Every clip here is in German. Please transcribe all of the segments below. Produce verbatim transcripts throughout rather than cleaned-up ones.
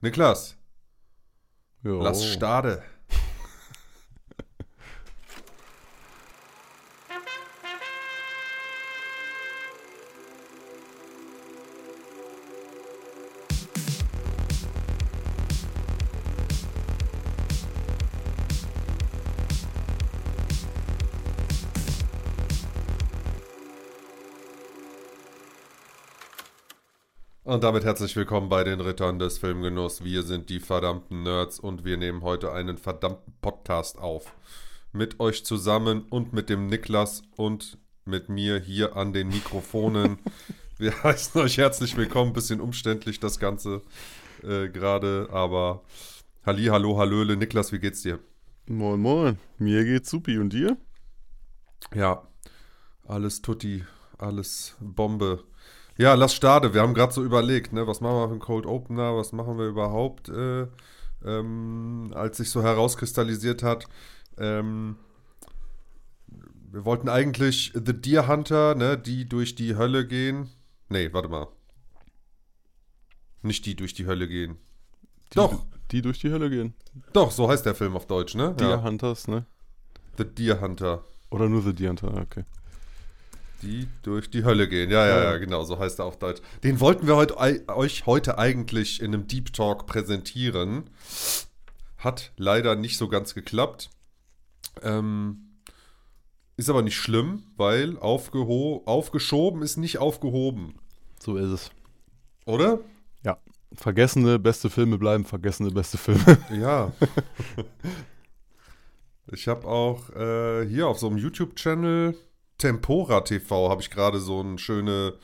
Niklas, Jo. lass starten. Und damit herzlich willkommen bei den Rittern des Filmgenuss. Wir sind die verdammten Nerds und wir nehmen heute einen verdammten Podcast auf. Mit euch zusammen und mit dem Niklas und mit mir hier an den Mikrofonen. Wir heißen euch herzlich willkommen. Bisschen umständlich das Ganze äh, gerade, aber Halli, hallo, hallöle. Niklas, wie geht's dir? Moin, moin. Mir geht's supi. Und dir? Ja, alles tutti, alles Bombe. Ja, lass starten. Wir haben gerade so überlegt, ne, was machen wir für einen Cold Opener, was machen wir überhaupt, äh, ähm, als sich so herauskristallisiert hat. Ähm, wir wollten eigentlich The Deer Hunter, ne, die durch die Hölle gehen. Nee, warte mal. Nicht die durch die Hölle gehen. Die, Doch, Die durch die Hölle gehen. doch, so heißt der Film auf Deutsch, ne? Deer Ja. Hunters, ne? The Deer Hunter. Oder nur The Deer Hunter, okay. Die durch die Hölle gehen. Ja, ja, ja, genau, so heißt er auf Deutsch. Den wollten wir heute, ei- euch heute eigentlich in einem Deep Talk präsentieren. Hat leider nicht so ganz geklappt. Ähm, ist aber nicht schlimm, weil aufgeho- aufgeschoben ist nicht aufgehoben. So ist es. Oder? Ja. Vergessene beste Filme bleiben vergessene beste Filme. Ja. Ich habe auch äh, hier auf so einem YouTube-Channel Tempora T V habe ich gerade so eine schöne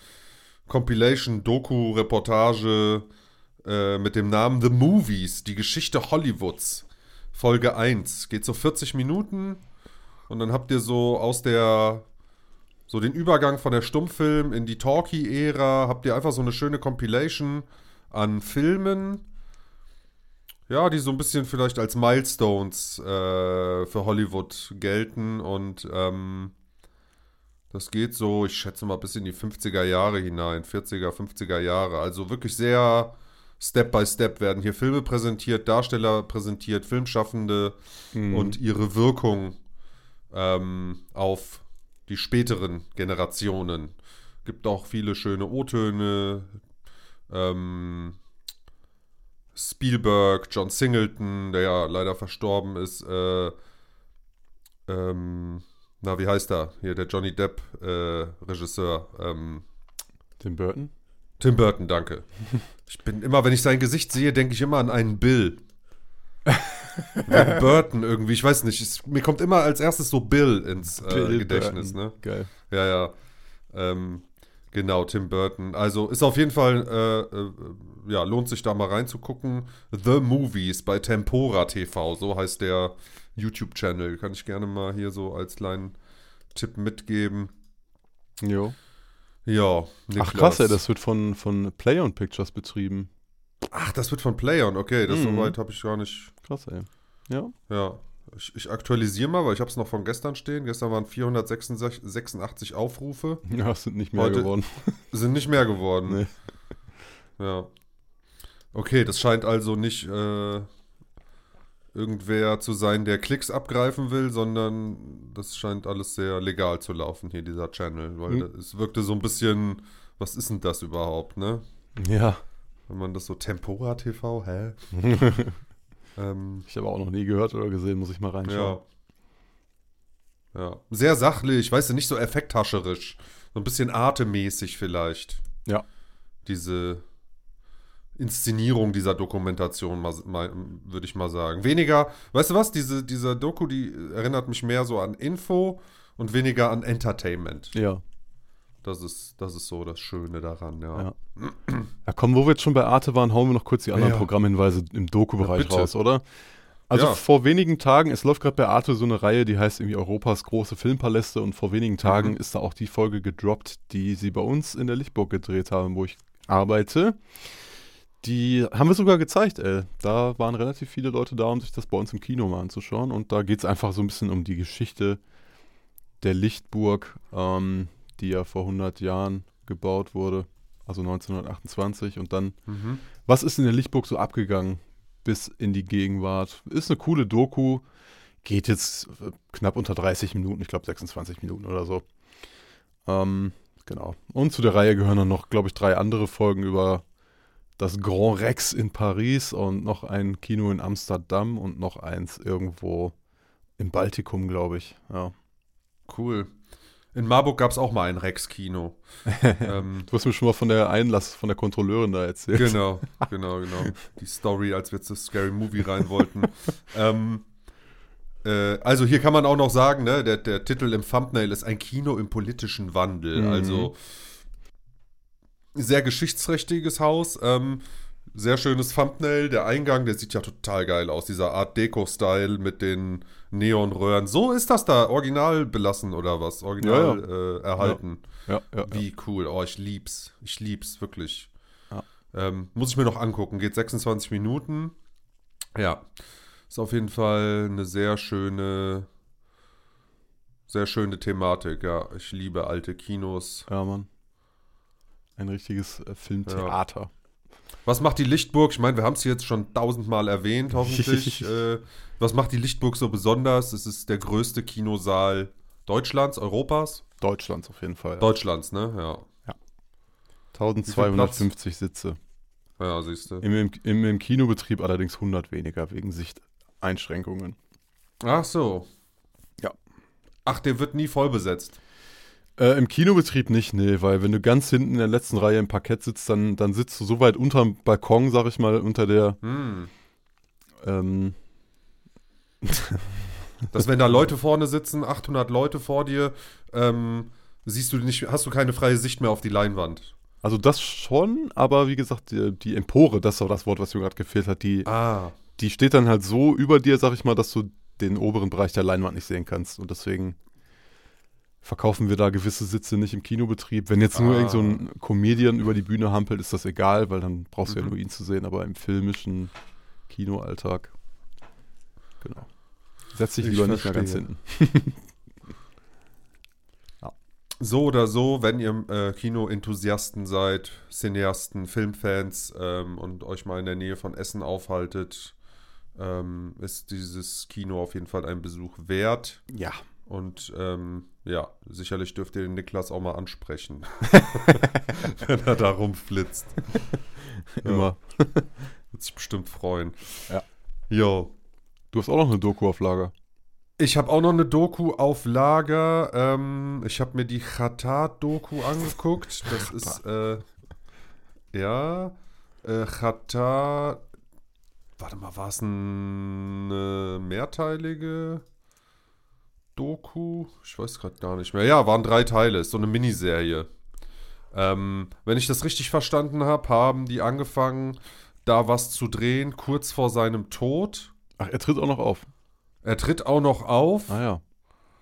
Compilation-Doku-Reportage äh, mit dem Namen The Movies, die Geschichte Hollywoods, Folge eins. Geht so vierzig Minuten und dann habt ihr so aus der, so den Übergang von der Stummfilm in die Talkie-Ära, habt ihr einfach so eine schöne Compilation an Filmen, ja, die so ein bisschen vielleicht als Milestones äh, für Hollywood gelten und ähm, das geht so, ich schätze mal, bis in die fünfziger Jahre hinein, vierziger, fünfziger Jahre. Also wirklich sehr Step by Step werden hier Filme präsentiert, Darsteller präsentiert, Filmschaffende Mhm. und ihre Wirkung ähm, auf die späteren Generationen. Gibt auch viele schöne O-Töne. Ähm, Spielberg, John Singleton, der ja leider verstorben ist, äh, ähm, na, wie heißt er? Hier, der Johnny Depp äh, Regisseur. Ähm, Tim Burton? Tim Burton, danke. Ich bin immer, wenn ich sein Gesicht sehe, denke ich immer an einen Bill. Wegen Burton irgendwie, ich weiß nicht. Es, mir kommt immer als erstes so Bill ins äh, Bill Gedächtnis, Burton. ne? Geil. Ja, ja. Ähm, genau, Tim Burton. Also ist auf jeden Fall, äh, äh, ja, lohnt sich da mal reinzugucken. The Movies bei Tempora T V, so heißt der YouTube-Channel. Kann ich gerne mal hier so als kleinen Tipp mitgeben. Jo. Ja, Niklas. Ach krass, ey, das wird von, von Play On Pictures betrieben. Ach, das wird von Playon, okay, das Mhm. soweit habe ich gar nicht. Krass, ey. Ja. Ja, ich, ich aktualisiere mal, weil ich habe es noch von gestern stehen. Gestern waren vierhundertsechsundachtzig Aufrufe. Ja, es sind nicht mehr Heute- geworden. Sind nicht mehr geworden. Nee. Ja. Okay, das scheint also nicht äh, irgendwer zu sein, der Klicks abgreifen will, sondern das scheint alles sehr legal zu laufen hier, dieser Channel. Weil Hm. da- es wirkte so ein bisschen, was ist denn das überhaupt, ne? Ja. Wenn man das so Tempora T V, hä? ähm, Ich habe auch noch nie gehört oder gesehen, muss ich mal reinschauen. ja. Ja. Sehr sachlich, weißt du, nicht so effekthascherisch. So ein bisschen artemäßig vielleicht. Ja. Diese Inszenierung dieser Dokumentation, mal, mal, würde ich mal sagen. Weniger, weißt du was, diese, diese Doku, die erinnert mich mehr so an Info und weniger an Entertainment. Ja. Das ist, das ist so das Schöne daran, ja. Ja. Ja, komm, wo wir jetzt schon bei Arte waren, hauen wir noch kurz die anderen Ja. Programmhinweise im Doku-Bereich Ja, bitte. raus, oder? Also Ja. vor wenigen Tagen, es läuft gerade bei Arte so eine Reihe, die heißt irgendwie Europas große Filmpaläste und vor wenigen Tagen Mhm. ist da auch die Folge gedroppt, die sie bei uns in der Lichtburg gedreht haben, wo ich arbeite. Die haben wir sogar gezeigt, ey. Da waren relativ viele Leute da, um sich das bei uns im Kino mal anzuschauen. Und da geht es einfach so ein bisschen um die Geschichte der Lichtburg, ähm, die ja vor hundert Jahren gebaut wurde. also neunzehnhundertachtundzwanzig. Und dann, Mhm. was ist in der Lichtburg so abgegangen bis in die Gegenwart? Ist eine coole Doku, geht jetzt äh, knapp unter dreißig Minuten, ich glaube sechsundzwanzig Minuten oder so. Ähm, genau. Und zu der Reihe gehören dann noch, glaube ich, drei andere Folgen über das Grand Rex in Paris und noch ein Kino in Amsterdam und noch eins irgendwo im Baltikum, glaube ich. Ja. Cool. In Marburg gab es auch mal ein Rex-Kino. ähm, Du hast mir schon mal von der Einlass, von der Kontrolleurin da erzählt. genau, genau, genau. Die Story, als wir zu Scary Movie rein wollten. ähm, äh, also hier kann man auch noch sagen, ne, der, der Titel im Thumbnail ist ein Kino im politischen Wandel. Mhm. Also sehr geschichtsträchtiges Haus. Ähm, sehr schönes Thumbnail. Der Eingang, der sieht ja total geil aus. Dieser Art Deco-Style mit den Neonröhren. So ist das da original belassen oder was? Original Ja, Äh, erhalten. Ja, ja, Wie cool. Oh, ich lieb's. Ich lieb's, wirklich. Ja. Ähm, muss ich mir noch angucken. Geht sechsundzwanzig Minuten. Ja. Ist auf jeden Fall eine sehr schöne, sehr schöne Thematik. Ja, ich liebe alte Kinos. ja, Mann. Ein richtiges äh, Filmtheater. Was macht die Lichtburg? Ich meine, wir haben es jetzt schon tausendmal erwähnt, hoffentlich. äh, was macht die Lichtburg so besonders? Es ist der größte Kinosaal Deutschlands, Europas? Deutschlands auf jeden Fall. Deutschlands, ne? Ja. eintausendzweihundertfünfzig Sitze. Ja, siehst du. Im, im, im, Im Kinobetrieb allerdings hundert weniger wegen Sichteinschränkungen. Ach so. Ja. Ach, der wird nie voll besetzt. Äh, Im Kinobetrieb nicht, nee, weil wenn du ganz hinten in der letzten Reihe im Parkett sitzt, dann, dann sitzt du so weit unterm Balkon, sag ich mal, unter der Hm. ähm, Dass wenn da Leute vorne sitzen, achthundert Leute vor dir, ähm, siehst du nicht, hast du keine freie Sicht mehr auf die Leinwand. also das schon, aber wie gesagt, die, die Empore, das war das Wort, was mir gerade gefehlt hat, die, Ah. die steht dann halt so über dir, sag ich mal, dass du den oberen Bereich der Leinwand nicht sehen kannst. Und deswegen verkaufen wir da gewisse Sitze nicht im Kinobetrieb. Wenn jetzt nur Ah. irgend so ein Comedian über die Bühne hampelt, ist das egal, weil dann brauchst du Mhm. ja nur ihn zu sehen, aber im filmischen Kinoalltag, genau. Setz dich Ich lieber nicht mehr ganz verstehe. hinten. So oder so, wenn ihr äh, Kino-Enthusiasten seid, Cineasten, Filmfans ähm, und euch mal in der Nähe von Essen aufhaltet, ähm, ist dieses Kino auf jeden Fall ein Besuch wert. Ja. Und ähm, ja, sicherlich dürft ihr den Niklas auch mal ansprechen, wenn er da rumflitzt. Immer. Wird sich bestimmt freuen. Ja. Jo. Du hast auch noch eine Doku auf Lager. Ich habe auch noch eine Doku auf Lager. Ähm, ich habe mir die Xatar-Doku angeguckt. Das ist, äh, ja, äh, Xatar. Warte mal, war es eine mehrteilige Doku? Ich weiß gerade gar nicht mehr. Ja, waren drei Teile. Ist so eine Miniserie. Ähm, wenn ich das richtig verstanden habe, haben die angefangen, da was zu drehen, kurz vor seinem Tod. Ach, er tritt auch noch auf. Er tritt auch noch auf. Ah ja.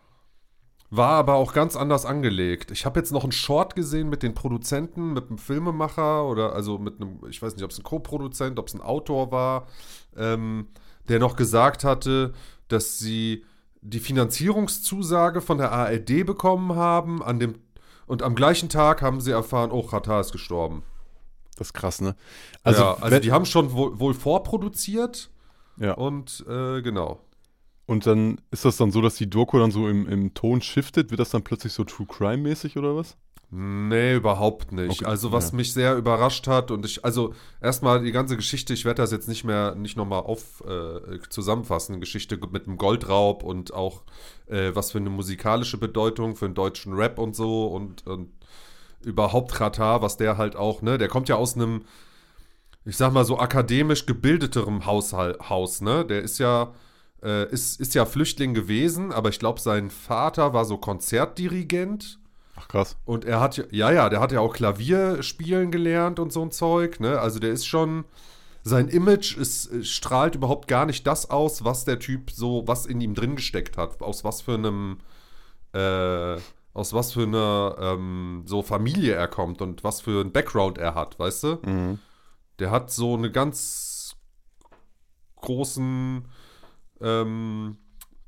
War aber auch ganz anders angelegt. Ich habe jetzt noch einen Short gesehen mit den Produzenten, mit einem Filmemacher oder also mit einem, ich weiß nicht, ob es ein Co-Produzent, ob es ein Autor war, ähm, der noch gesagt hatte, dass sie die Finanzierungszusage von der A R D bekommen haben an dem, und am gleichen Tag haben sie erfahren, oh, Xatar ist gestorben. Das ist krass, ne? Also, ja, also wenn- die haben schon wohl, wohl vorproduziert ja. und äh, genau. Und dann ist das dann so, dass die Doku dann so im, im Ton shiftet? Wird das dann plötzlich so True Crime-mäßig oder was? Nee, überhaupt nicht. Okay, Also was ja. mich sehr überrascht hat und ich, also erstmal die ganze Geschichte, ich werde das jetzt nicht mehr, nicht nochmal auf äh, zusammenfassen, Geschichte mit dem Goldraub und auch äh, was für eine musikalische Bedeutung für den deutschen Rap und so und, und überhaupt Xatar, was der halt auch, ne, der kommt ja aus einem, ich sag mal so akademisch gebildeterem Haushalt, Haus, ne, der ist ja äh, ist, ist ja Flüchtling gewesen, aber ich glaube, sein Vater war so Konzertdirigent. Ach krass. Und er hat ja, ja, ja, der hat ja auch Klavier spielen gelernt und so ein Zeug, ne? Also der ist schon, sein Image ist, strahlt überhaupt gar nicht das aus, was der Typ so, was in ihm drin gesteckt hat. Aus was für einem, äh, aus was für einer ähm, so Familie er kommt und was für ein Background er hat, weißt du? Mhm. Der hat so eine ganz großen, ähm,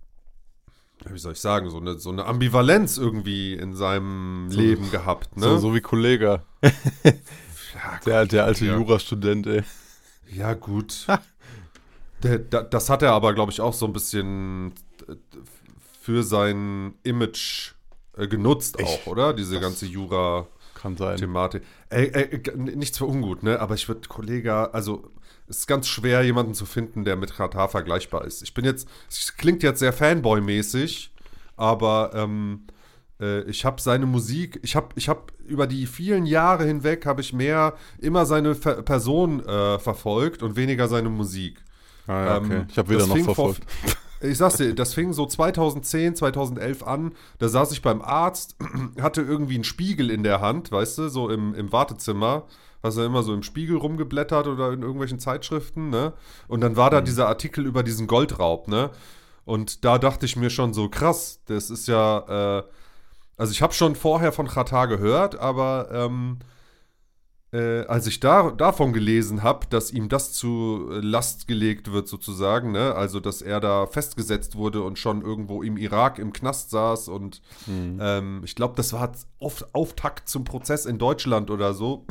wie soll ich sagen, so eine, so eine Ambivalenz irgendwie in seinem So- Leben gehabt, ne? So, so wie Kollege. Ja, Der, der alte ja. Jurastudent, ey. Ja, gut. Der, da, das hat er aber, glaube ich, auch so ein bisschen äh, für sein Image äh, genutzt Ich- auch, oder? Diese das ganze Jura-Thematik. Kann sein. Ey, ey, g- nichts für ungut, ne? Aber ich würde, Kollege, also es ist ganz schwer, jemanden zu finden, der mit Katar vergleichbar ist. Ich bin jetzt, es klingt jetzt sehr Fanboy-mäßig, aber ähm, äh, ich habe seine Musik, ich habe ich hab über die vielen Jahre hinweg, habe ich mehr immer seine Ver Person äh, verfolgt und weniger seine Musik. Ah, ja, okay. Ähm, Ich habe weder das noch fing vor- verfolgt. Ich sag's dir, das fing so zweitausendzehn, zweitausendelf an. Da saß ich beim Arzt, hatte irgendwie einen Spiegel in der Hand, weißt du, so im, im Wartezimmer. Hast du immer so im Spiegel rumgeblättert oder in irgendwelchen Zeitschriften, ne? Und dann war da Mhm. dieser Artikel über diesen Goldraub, ne? Und da dachte ich mir schon so, krass, das ist ja, äh, also ich habe schon vorher von Xatar gehört, aber ähm, äh, als ich da, davon gelesen habe, dass ihm das zu Last gelegt wird sozusagen, ne? Also dass er da festgesetzt wurde und schon irgendwo im Irak im Knast saß und Mhm. ähm, ich glaube, das war auf, Auftakt zum Prozess in Deutschland oder so.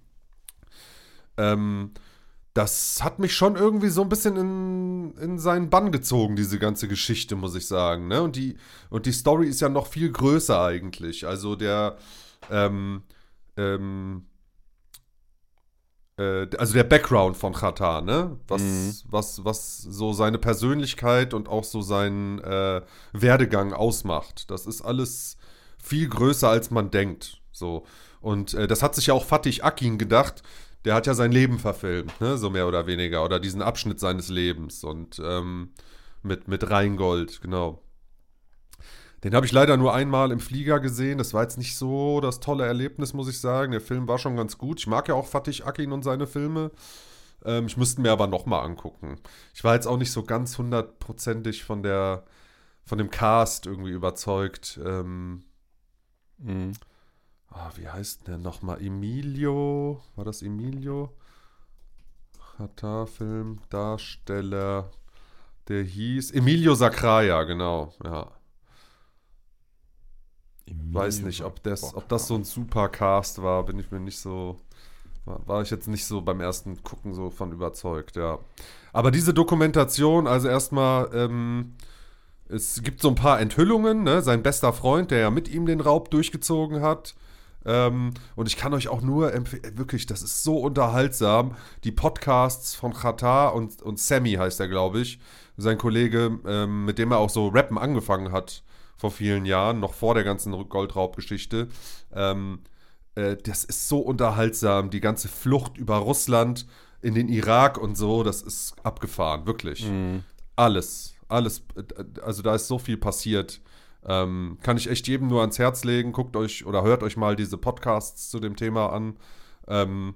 ähm, das hat mich schon irgendwie so ein bisschen in, in seinen Bann gezogen, diese ganze Geschichte, muss ich sagen, ne? Und die, und die Story ist ja noch viel größer eigentlich. Also der, ähm, ähm, äh, also der Background von Xatar, ne? Was, Mhm. was, was so seine Persönlichkeit und auch so seinen äh, Werdegang ausmacht. Das ist alles viel größer, als man denkt. So. Und äh, das hat sich ja auch Fatih Akin gedacht. Der hat ja sein Leben verfilmt, ne? So mehr oder weniger. Oder diesen Abschnitt seines Lebens. Und ähm, mit, mit Rheingold, genau. Den habe ich leider nur einmal im Flieger gesehen. Das war jetzt nicht so das tolle Erlebnis, muss ich sagen. Der Film war schon ganz gut. Ich mag ja auch Fatih Akin und seine Filme. Ähm, ich müsste mir aber nochmal angucken. Ich war jetzt auch nicht so ganz hundertprozentig von der, von dem Cast irgendwie überzeugt. Ähm, Mhm. ah, wie heißt der nochmal? Emilio? War das Emilio? Xatar-Film, Darsteller. Der hieß Emilio Sacraia, genau. Ja. Weiß nicht, ob das, ob das so ein super Cast war, bin ich mir nicht so, war, war ich jetzt nicht so beim ersten Gucken so von überzeugt, ja. Aber diese Dokumentation, also erstmal, ähm, es gibt so ein paar Enthüllungen, ne? Sein bester Freund, der ja mit ihm den Raub durchgezogen hat. Ähm, und ich kann euch auch nur empfehlen, wirklich, das ist so unterhaltsam. Die Podcasts von Xatar und, und Sammy heißt er, glaube ich. Sein Kollege, ähm, mit dem er auch so Rappen angefangen hat vor vielen Jahren, noch vor der ganzen Goldraubgeschichte. Ähm, äh, das ist so unterhaltsam. Die ganze Flucht über Russland in den Irak und so, das ist abgefahren, wirklich. Mhm. Alles, alles, äh, also da ist so viel passiert. Ähm, kann ich echt jedem nur ans Herz legen. Guckt euch oder hört euch mal diese Podcasts zu dem Thema an. Ähm,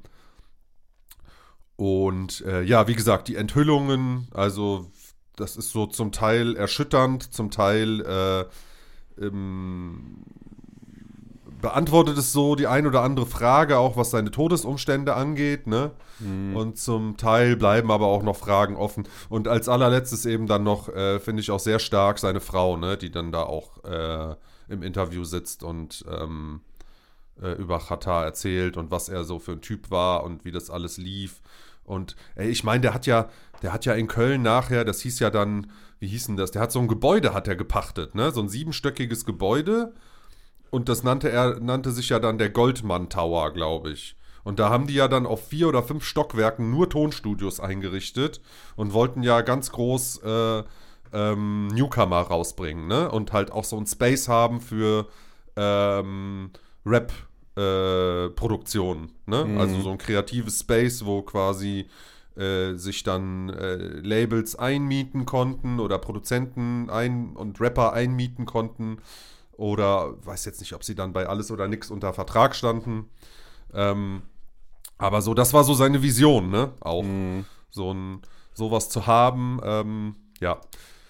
und äh, ja, wie gesagt, die Enthüllungen, also das ist so zum Teil erschütternd, zum Teil äh, ähm, beantwortet es so die ein oder andere Frage, auch was seine Todesumstände angeht, ne? Mhm. Und zum Teil bleiben aber auch noch Fragen offen. Und als allerletztes eben dann noch, äh, finde ich auch sehr stark, seine Frau, ne? Die dann da auch äh, im Interview sitzt und ähm, äh, über Xatar erzählt und was er so für ein Typ war und wie das alles lief. Und ey, ich meine, der hat ja, der hat ja in Köln nachher, das hieß ja dann, wie hieß denn das? Der hat so ein Gebäude, hat er gepachtet, ne? So ein siebenstöckiges Gebäude. Und das nannte er, nannte sich ja dann der Goldman Tower, glaube ich. Und da haben die ja dann auf vier oder fünf Stockwerken nur Tonstudios eingerichtet und wollten ja ganz groß äh, ähm, Newcomer rausbringen, ne? Und halt auch so ein Space haben für ähm, Rap-Produktionen, ne? Mhm. Also so ein kreatives Space, wo quasi äh, sich dann äh, Labels einmieten konnten oder Produzenten ein und Rapper einmieten konnten. Oder weiß jetzt nicht, ob sie dann bei Alles oder Nix unter Vertrag standen. Ähm, aber so, das war so seine Vision, ne? Auch Mhm. so ein sowas zu haben. Ähm, ja.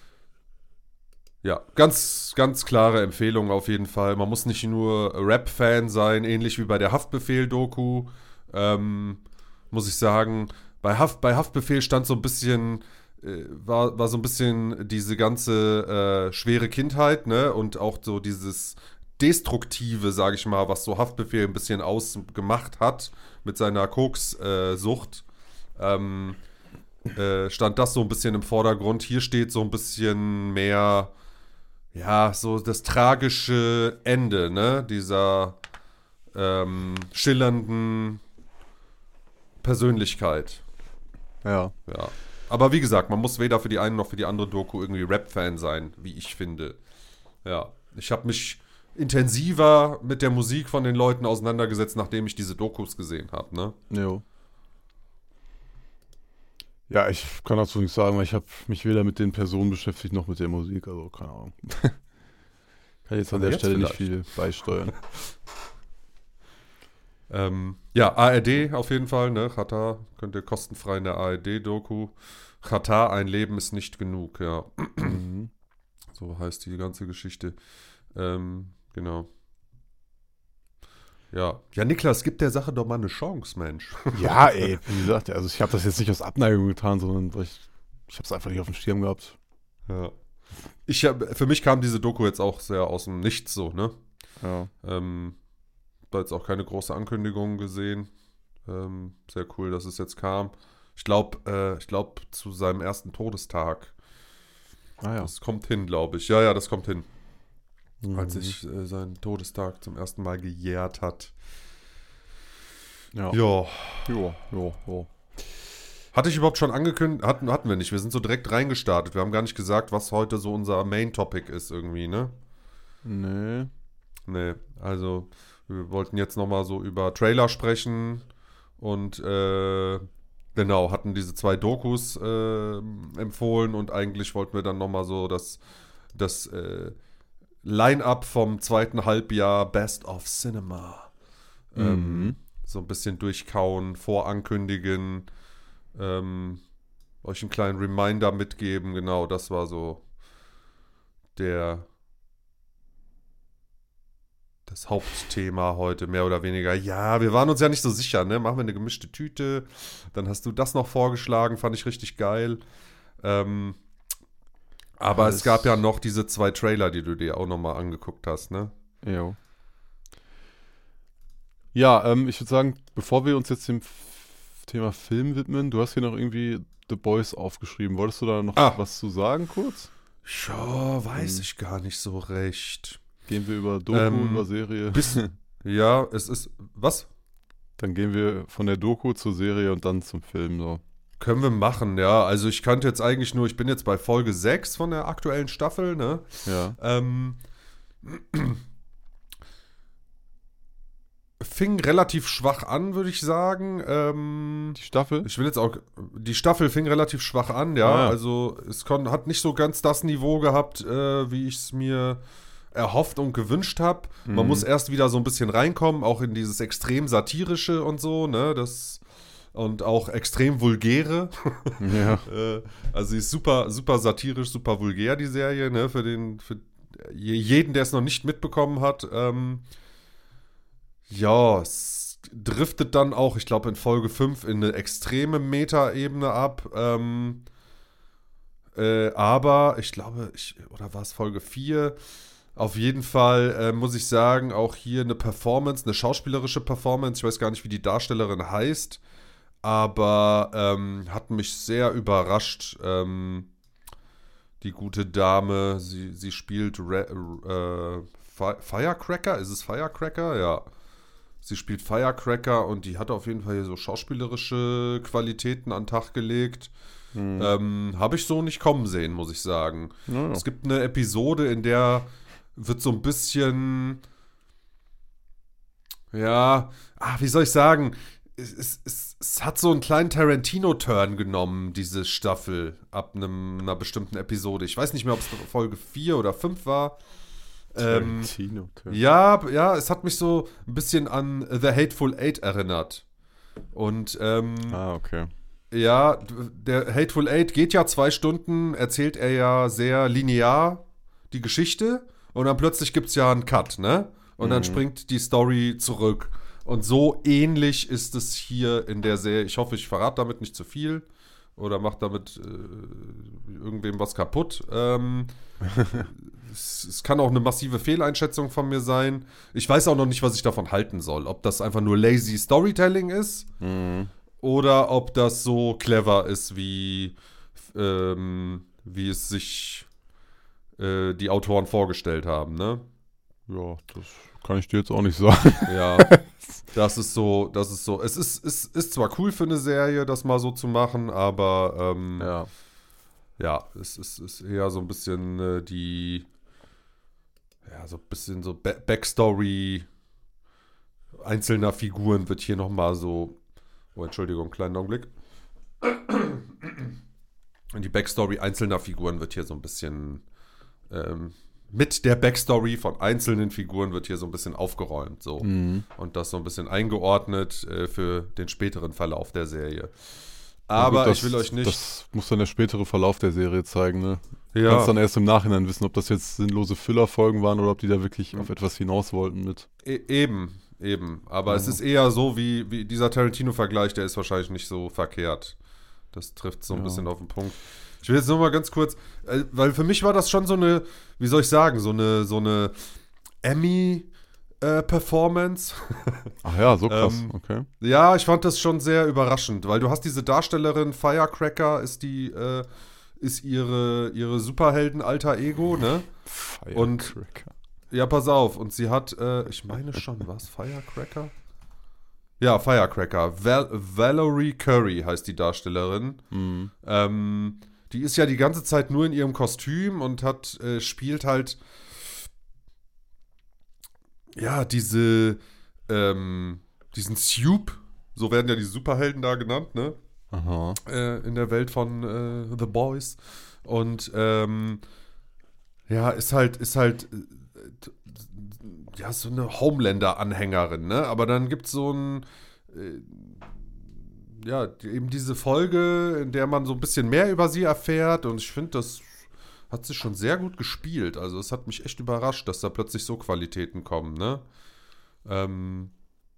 Ja, ganz, ganz klare Empfehlung auf jeden Fall. Man muss nicht nur Rap-Fan sein, ähnlich wie bei der Haftbefehl-Doku. Ähm, muss ich sagen, bei, Haft, bei Haftbefehl stand so ein bisschen, äh, war, war so ein bisschen diese ganze äh, schwere Kindheit, ne? Und auch so dieses Destruktive, sage ich mal, was so Haftbefehl ein bisschen ausgemacht hat mit seiner Koks-Sucht, ähm, äh, stand das so ein bisschen im Vordergrund. Hier steht so ein bisschen mehr, ja, so das tragische Ende, ne, dieser ähm, schillernden Persönlichkeit. Ja. Ja. Aber wie gesagt, man muss weder für die eine noch für die andere Doku irgendwie Rap-Fan sein, wie ich finde. Ja. Ich habe mich intensiver mit der Musik von den Leuten auseinandergesetzt, nachdem ich diese Dokus gesehen habe, ne? Jo. Ja, ich kann dazu nichts sagen, weil ich habe mich weder mit den Personen beschäftigt, noch mit der Musik, also keine Ahnung. Kann jetzt an Aber der jetzt Stelle vielleicht. nicht viel beisteuern. Ähm, ja, A R D auf jeden Fall, ne? Qatar, könnt ihr kostenfrei in der A R D-Doku. Qatar, ein Leben ist nicht genug, ja. Mhm. So heißt die ganze Geschichte. Ähm, genau. Ja. Ja, Niklas, gib der Sache doch mal eine Chance, Mensch. Ja, ey, wie gesagt, also ich habe das jetzt nicht aus Abneigung getan, sondern weil ich, ich habe es einfach nicht auf dem Schirm gehabt. Ja. Ich hab, für mich kam diese Doku jetzt auch sehr aus dem Nichts so, ne? Ja. Ähm, da jetzt auch keine große Ankündigung gesehen. Ähm, sehr cool, dass es jetzt kam. Ich glaube, äh, ich glaube zu seinem ersten Todestag. Ah ja. Das kommt hin, glaube ich. Ja, ja, das kommt hin. Mhm. Als sich äh, seinen Todestag zum ersten Mal gejährt hat. Ja. Ja. Jo, jo, jo. Hatte ich überhaupt schon angekündigt? Hatten, hatten wir nicht. Wir sind so direkt reingestartet. Wir haben gar nicht gesagt, was heute so unser Main-Topic ist irgendwie, ne? Nee. Nee, also wir wollten jetzt nochmal so über Trailer sprechen und äh, genau, hatten diese zwei Dokus äh, empfohlen und eigentlich wollten wir dann nochmal so das, das äh, Line-Up vom zweiten Halbjahr Best of Cinema ähm, Mhm. so ein bisschen durchkauen, vorankündigen, ähm, euch einen kleinen Reminder mitgeben, genau, das war so der das Hauptthema heute, mehr oder weniger. Ja, wir waren uns ja nicht so sicher, ne? Machen wir eine gemischte Tüte. Dann hast du das noch vorgeschlagen, fand ich richtig geil. Ähm, aber Alles- es gab ja noch diese zwei Trailer, die du dir auch nochmal angeguckt hast, ne? Jo. Ja, ähm, ich würde sagen, bevor wir uns jetzt dem F- Thema Film widmen, du hast hier noch irgendwie The Boys aufgeschrieben. Wolltest du da noch Ah. was zu sagen kurz? Ja, weiß Hm. ich gar nicht so recht. Gehen wir über Doku, Ähm, über Serie. Bis, ja, es ist, was? Dann gehen wir von der Doku zur Serie und dann zum Film. So. Können wir machen, ja. Also ich kannte jetzt eigentlich nur, ich bin jetzt bei Folge sechs von der aktuellen Staffel, ne? Ja. Ähm, fing relativ schwach an, würde ich sagen. Ähm, Die Staffel? ich will jetzt auch, die Staffel fing relativ schwach an, ja. Ah, ja. Also es kon, hat nicht so ganz das Niveau gehabt, äh, wie ich es mir erhofft und gewünscht habe. Man Mhm. muss erst wieder so ein bisschen reinkommen, auch in dieses extrem satirische und so, ne? Das und auch extrem vulgäre. Ja. Äh, also sie ist super, super satirisch, super vulgär, die Serie, ne? Für den, für je- jeden, der es noch nicht mitbekommen hat. Ähm, ja, es driftet dann auch, ich glaube, in Folge fünf in eine extreme Meta-Ebene ab. Ähm, äh, aber ich glaube, ich, oder war es Folge vier? Auf jeden Fall äh, muss ich sagen, auch hier eine Performance, eine schauspielerische Performance. Ich weiß gar nicht, wie die Darstellerin heißt, aber ähm, hat mich sehr überrascht. Ähm, die gute Dame, sie, sie spielt Re äh, Fi- Firecracker, ist es Firecracker? Ja. Sie spielt Firecracker und die hat auf jeden Fall hier so schauspielerische Qualitäten an den Tag gelegt. Mhm. Ähm, Habe ich so nicht kommen sehen, muss ich sagen. Ja, ja. Es gibt eine Episode, in der wird so ein bisschen, ja, ah, wie soll ich sagen, es, es, es, es hat so einen kleinen Tarantino-Turn genommen, diese Staffel, ab einem, einer bestimmten Episode. Ich weiß nicht mehr, ob es Folge vier oder fünf war. Ähm, Tarantino. ja, ja, es hat mich so ein bisschen an The Hateful Eight erinnert. Und ähm, Ah, okay. ja, d- der Hateful Eight geht ja zwei Stunden, erzählt er ja sehr linear die Geschichte und dann plötzlich gibt es ja einen Cut, ne? Und dann Mhm. springt die Story zurück. Und so ähnlich ist es hier in der Serie. Ich hoffe, ich verrate damit nicht zu viel. oder macht damit äh, irgendwem was kaputt. Ähm, es, es kann auch eine massive Fehleinschätzung von mir sein. Ich weiß auch noch nicht, was ich davon halten soll. Ob das einfach nur lazy Storytelling ist Mhm. oder ob das so clever ist, wie, ähm, wie es sich äh, die Autoren vorgestellt haben, ne? Ja, das kann ich dir jetzt auch nicht sagen. Ja, das ist so, das ist so. Es ist, es ist zwar cool für eine Serie, das mal so zu machen, aber ähm, Ja. ja, es ist, ist eher so ein bisschen äh, die, ja, so ein bisschen so Ba- Backstory einzelner Figuren wird hier nochmal so, oh, Entschuldigung, kleinen Augenblick. Und die Backstory einzelner Figuren wird hier so ein bisschen, ähm, mit der Backstory von einzelnen Figuren wird hier so ein bisschen aufgeräumt, so. Mhm. Und das so ein bisschen eingeordnet äh, für den späteren Verlauf der Serie. Na Aber gut, das, ich will euch nicht. Das muss dann der spätere Verlauf der Serie zeigen, ne? Du Ja, kannst dann erst im Nachhinein wissen, ob das jetzt sinnlose Füllerfolgen waren oder ob die da wirklich auf etwas hinaus wollten mit. e eben, eben. Aber es Ja. ist eher so, wie, wie dieser Tarantino-Vergleich, der ist wahrscheinlich nicht so verkehrt. Das trifft so ein Ja. bisschen auf den Punkt. Ich will jetzt nur mal ganz kurz, äh, weil für mich war das schon so eine, wie soll ich sagen, so eine, so eine Emmy-Performance. Ach ja, so krass, Ähm, okay. Ja, ich fand das schon sehr überraschend, weil du hast diese Darstellerin, Firecracker ist die, äh, ist ihre, ihre Superhelden-Alter-Ego, ne? Und- Firecracker. Ja, pass auf, und sie hat, äh, ich meine schon, was? Firecracker? Ja, Firecracker. Val Valerie Curry heißt die Darstellerin. Mhm. Ähm, die ist ja die ganze Zeit nur in ihrem Kostüm und hat, äh, spielt halt, ja, diese, ähm, diesen Supe, so werden ja die Superhelden da genannt, ne? Aha. Äh, in der Welt von äh, The Boys. Und ähm, ja, ist halt, ist halt äh, t- ja, so eine Homelander-Anhängerin, ne? Aber dann gibt es so ein, äh, ja, die- eben diese Folge, in der man so ein bisschen mehr über sie erfährt. Und ich finde, das hat sie schon sehr gut gespielt. Also es hat mich echt überrascht, dass da plötzlich so Qualitäten kommen, ne? Ähm,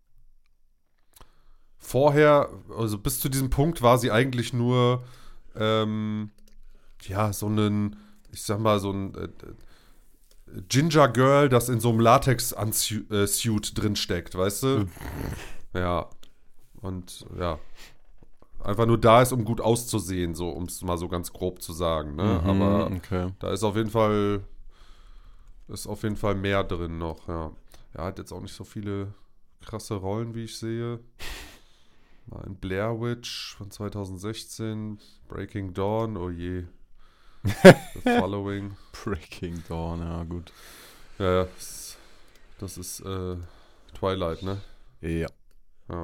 vorher, also bis zu diesem Punkt war sie eigentlich nur, ähm, ja, so ein, ich sag mal, so ein äh, Ginger Girl, das in so einem Latex-Suit drin steckt, weißt du? Ja. Und ja. Einfach nur da ist, um gut auszusehen, so, um es mal so ganz grob zu sagen, ne? Mhm, Aber okay. da ist auf jeden Fall, ist auf jeden Fall mehr drin noch, ja. Er hat jetzt auch nicht so viele krasse Rollen, wie ich sehe. Mal in Blair Witch von zwanzig sechzehn, Breaking Dawn, oh je. The Following. Breaking Dawn, ja gut. Ja, ja, das, das ist äh, Twilight, ne? Ja. Ja.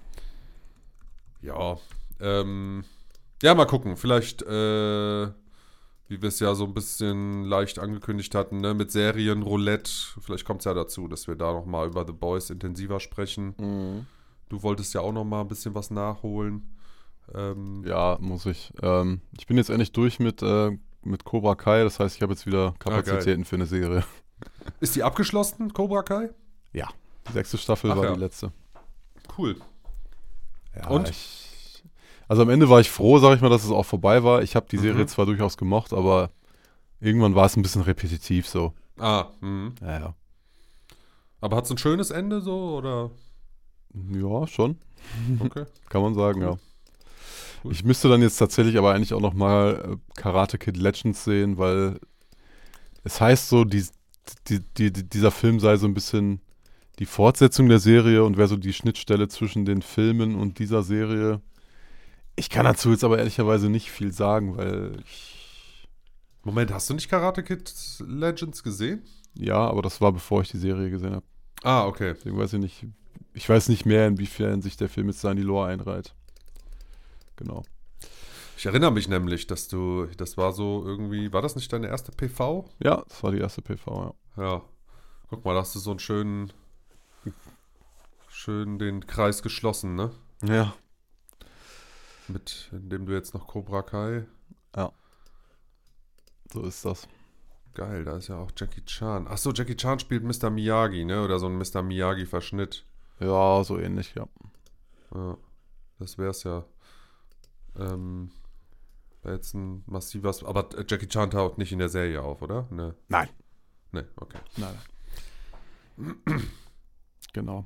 Ja, ähm, ja, mal gucken. Vielleicht, äh, wie wir es ja so ein bisschen leicht angekündigt hatten, ne, mit Serienroulette. Vielleicht kommt es ja dazu, dass wir da nochmal über The Boys intensiver sprechen. Mhm. Du wolltest ja auch nochmal ein bisschen was nachholen. Ähm, Ja, muss ich. Ähm, ich bin jetzt endlich durch mit, äh, mit Cobra Kai, das heißt, ich habe jetzt wieder Kapazitäten für eine Serie. Ist die abgeschlossen, Cobra Kai? Die sechste Staffel Ach war ja. die letzte. Cool. Ja, Und? Ich, also am Ende war ich froh, sag ich mal, dass es auch vorbei war. Ich habe die Serie Mhm. zwar durchaus gemocht, aber irgendwann war es ein bisschen repetitiv so. Ah, mhm. Ja, ja. Aber hat es ein schönes Ende so, oder? Ja, schon. Okay. Kann man sagen, Cool. ja. Cool. Ich müsste dann jetzt tatsächlich aber eigentlich auch noch mal äh, Karate Kid Legends sehen, weil es heißt so, die, die, die, die, dieser Film sei so ein bisschen die Fortsetzung der Serie und wäre so die Schnittstelle zwischen den Filmen und dieser Serie. Ich kann dazu jetzt aber ehrlicherweise nicht viel sagen, weil ich, Moment, hast du nicht Karate Kid Legends gesehen? ja, aber das war bevor ich die Serie gesehen habe. Ah, okay. Deswegen weiß ich nicht, ich weiß nicht mehr, inwiefern sich der Film jetzt da in die Lore einreiht. Genau. Ich erinnere mich nämlich, dass du, das war so irgendwie, war das nicht deine erste P V? Ja, das war die erste P V, ja. Ja. Guck mal, da hast du so einen schönen, schön den Kreis geschlossen, ne? Ja. Mit, indem du jetzt noch Cobra Kai. So ist das. Geil, da ist ja auch Jackie Chan. Achso, Jackie Chan spielt Mister Miyagi, ne? Oder so ein Mister Miyagi-Verschnitt. Ja, so ähnlich, ja. Ja, das wär's ja. Ähm, Da jetzt ein massives. Aber Jackie Chan taucht nicht in der Serie auf, oder? Ne. Nein. Ne, okay. Nein. Genau.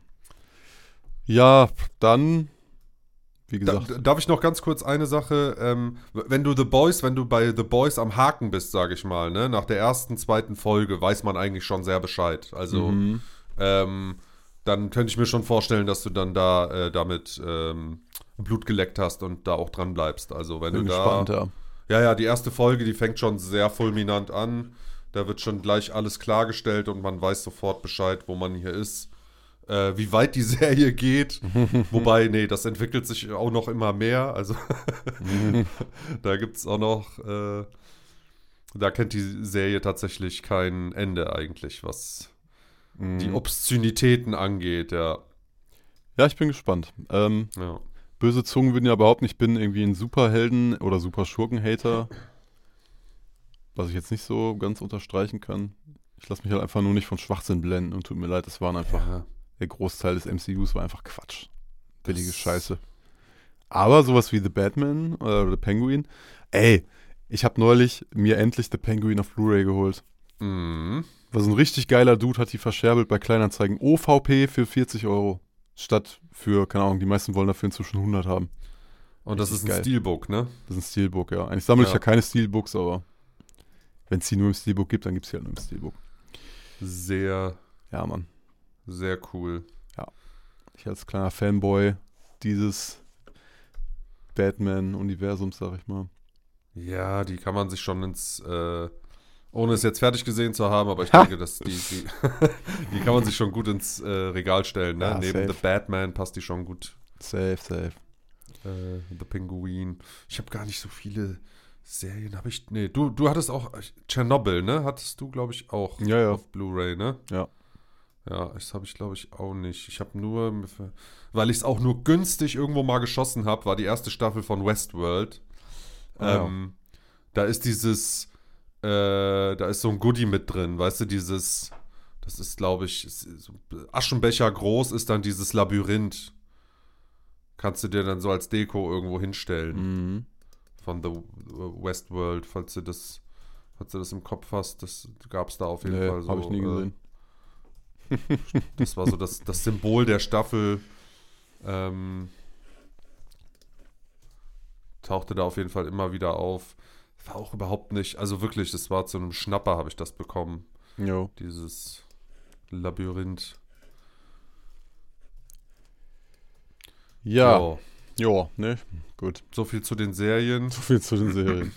Ja, dann, wie Da, gesagt. darf ich noch ganz kurz eine Sache, ähm, wenn du The Boys, wenn du bei The Boys am Haken bist, sage ich mal, ne, nach der ersten, zweiten Folge weiß man eigentlich schon sehr Bescheid. Also, Mhm. ähm, dann könnte ich mir schon vorstellen, dass du dann da äh, damit ähm, Blut geleckt hast und da auch dran bleibst. Also, wenn Bin du gespannt, da. ja. Ja, ja, die erste Folge, die fängt schon sehr fulminant an. Da wird schon gleich alles klargestellt und man weiß sofort Bescheid, wo man hier ist. Äh, wie weit die Serie geht. Wobei, nee, das entwickelt sich auch noch immer mehr. Also da gibt es auch noch, äh, da kennt die Serie tatsächlich kein Ende eigentlich, was die Obszönitäten angeht, ja. Ja, ich bin gespannt. Ähm, ja. böse Zungen würden ja behaupten, ich bin irgendwie ein Superhelden- oder Superschurken-Hater. Was ich jetzt nicht so ganz unterstreichen kann. Ich lasse mich halt einfach nur nicht von Schwachsinn blenden und tut mir leid, das waren einfach, Ja. der Großteil des M C Us war einfach Quatsch. Billige Das- Scheiße. Aber sowas wie The Batman oder The Penguin, ey, ich habe neulich mir endlich The Penguin auf Blu-ray geholt. Mhm. War so ein richtig geiler Dude, hat die verscherbelt bei Kleinanzeigen. O V P für vierzig Euro. Statt für, keine Ahnung, die meisten wollen dafür inzwischen hundert haben. Und das Richtig ist ein geil. Steelbook, ne? Das ist ein Steelbook, ja. Eigentlich sammle ich Ja. ja keine Steelbooks, aber wenn es die nur im Steelbook gibt, dann gibt es die halt nur im Steelbook. Sehr, Ja, Mann. sehr cool. Ich als kleiner Fanboy dieses Batman-Universums, sag ich mal. Ja, die kann man sich schon ins, äh, ohne es jetzt fertig gesehen zu haben, aber ich Ha! denke, dass die, die, die kann man sich schon gut ins äh, Regal stellen. Ne? Ja, Neben safe. The Batman passt die schon gut. Safe, safe. Äh, The Penguin. Ich habe gar nicht so viele Serien. Habe ich. Nee, du, du hattest auch Tschernobyl, ne? Hattest du, glaube ich, auch Ja, ja. auf Blu-ray, ne? Ja. Ja, das habe ich, glaube ich, auch nicht. Ich habe nur, weil ich es auch nur günstig irgendwo mal geschossen habe, war die erste Staffel von Westworld. Ah, ja. ähm, da ist dieses, äh, da ist so ein Goodie mit drin, weißt du, dieses, das ist, glaube ich, ist, so Aschenbecher groß ist dann dieses Labyrinth. Kannst du dir dann so als Deko irgendwo hinstellen. Mhm. Von The Westworld, falls du das, falls du das im Kopf hast, das gab es da auf jeden Nee, Fall so. habe ich nie äh, gesehen. Das war so das, das Symbol der Staffel. Ähm, tauchte da auf jeden Fall immer wieder auf. War auch überhaupt nicht, also wirklich, das war zu einem Schnapper, habe ich das bekommen. Jo. Dieses Labyrinth. Ja. Jo, Jo, ne? Gut. so viel zu den Serien. So viel zu den Serien.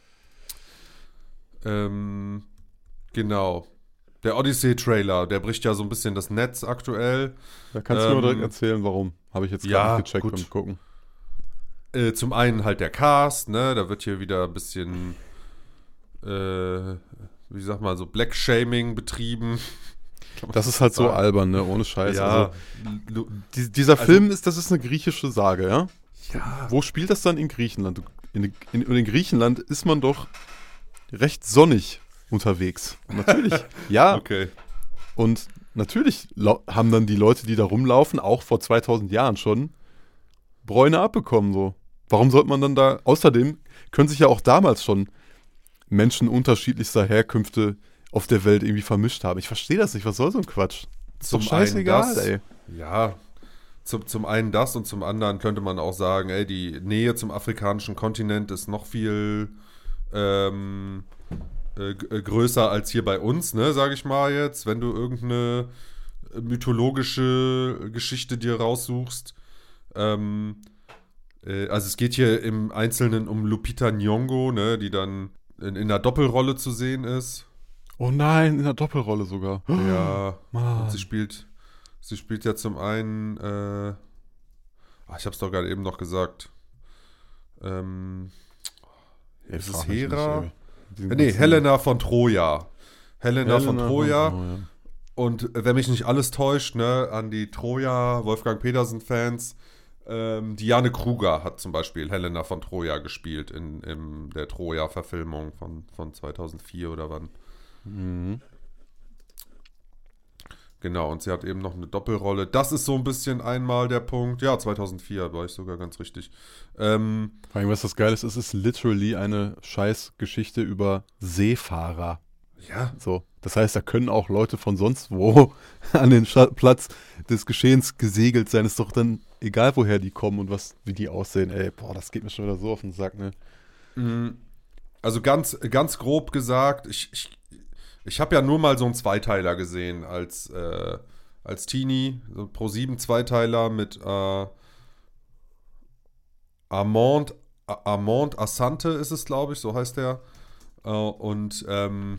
Ähm, genau. Der Odyssey-Trailer, der bricht ja so ein bisschen das Netz aktuell. Da kannst du mir Ähm, mal direkt erzählen, warum. Habe ich jetzt gerade ja, nicht gecheckt gut. beim Gucken. Äh, zum einen halt der Cast, ne? Da wird hier wieder ein bisschen, äh, wie sag mal, so Black-Shaming betrieben. Das ist halt so sagen. albern, ne? Ohne Scheiß. Ja, Also, die, dieser Also- Film ist, das ist eine griechische Sage, ja? ja. Wo spielt das dann in Griechenland? Du- In, in, in Griechenland ist man doch recht sonnig unterwegs. Und natürlich, ja. Okay. Und natürlich lau- haben dann die Leute, die da rumlaufen, auch vor zweitausend Jahren schon Bräune abbekommen. So. Warum sollte man dann da, außerdem können sich ja auch damals schon Menschen unterschiedlichster Herkünfte auf der Welt irgendwie vermischt haben. Ich verstehe das nicht. Was soll so ein Quatsch? Ist doch Zum scheißegal, einen das, ey. Ja, zum, zum einen das und zum anderen könnte man auch sagen, ey, die Nähe zum afrikanischen Kontinent ist noch viel ähm, äh, g- äh, größer als hier bei uns, ne, sag ich mal jetzt. Wenn du irgendeine mythologische Geschichte dir raussuchst. Ähm, äh, also es geht hier im Einzelnen um Lupita Nyong'o, ne, die dann in, in einer Doppelrolle zu sehen ist. Oh nein, in der Doppelrolle sogar. Ja, Mann. und sie spielt, sie spielt ja zum einen, äh, ach, ich hab's doch gerade eben noch gesagt. Ähm, Ey, ist es frag mich Hera? nicht, ey. Diesen Äh, nee, ganzen- Helena von Troja. Helena, von Helena Troja. Troja. Und wenn mich nicht alles täuscht, ne, an die Troja, Wolfgang Petersen-Fans, ähm, Diane Kruger hat zum Beispiel Helena von Troja gespielt in, in der Troja-Verfilmung von, von zweitausendvier oder wann. Mhm. Genau, und sie hat eben noch eine Doppelrolle. Das ist so ein bisschen einmal der Punkt. Ja, zweitausendvier war ich sogar ganz richtig. Ähm, Vor allem, was das Geile ist, es ist literally eine Scheißgeschichte über Seefahrer. ja, So. Das heißt, da können auch Leute von sonst wo an den Scha- Platz des Geschehens gesegelt sein. Ist doch dann egal, woher die kommen und was, wie die aussehen. Ey, boah, das geht mir schon wieder so auf den Sack, ne? mh, also ganz, ganz grob gesagt, ich, ich, ich habe ja nur mal so einen Zweiteiler gesehen als, äh, als Teenie. So Pro sieben Zweiteiler mit äh, Armand, Armand Assante ist es, glaube ich, so heißt der. Äh, und ähm,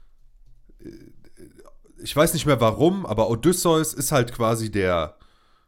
ich weiß nicht mehr warum, aber Odysseus ist halt quasi der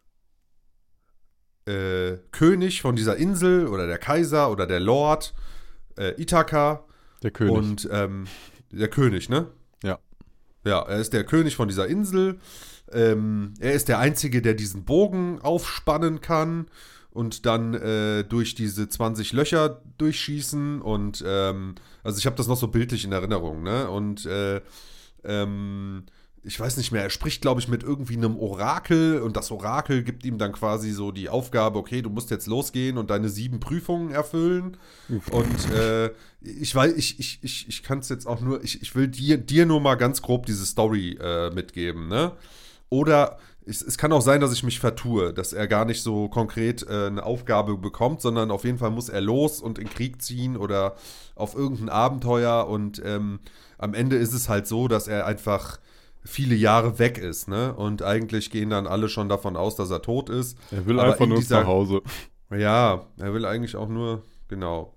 äh, König von dieser Insel oder der Kaiser oder der Lord äh, Ithaka. Der König. Und ähm, der König, ne? Ja. Ja, er ist der König von dieser Insel. Ähm, er ist der Einzige, der diesen Bogen aufspannen kann und dann äh, durch diese zwanzig Löcher durchschießen. Und ähm, also ich habe das noch so bildlich in Erinnerung, ne? Und äh, ähm, ich weiß nicht mehr, er spricht, glaube ich, mit irgendwie einem Orakel und das Orakel gibt ihm dann quasi so die Aufgabe, okay, du musst jetzt losgehen und deine sieben Prüfungen erfüllen. Und äh, ich weiß, ich, ich, ich, ich kann es jetzt auch nur, ich, ich will dir, dir nur mal ganz grob diese Story äh, mitgeben, ne? Oder es, es kann auch sein, dass ich mich vertue, dass er gar nicht so konkret äh, eine Aufgabe bekommt, sondern auf jeden Fall muss er los und in Krieg ziehen oder auf irgendein Abenteuer und ähm, am Ende ist es halt so, dass er einfach viele Jahre weg ist, ne? Und eigentlich gehen dann alle schon davon aus, dass er tot ist. Er will Aber einfach in nur dieser- nach Hause. Ja, er will eigentlich auch nur, genau.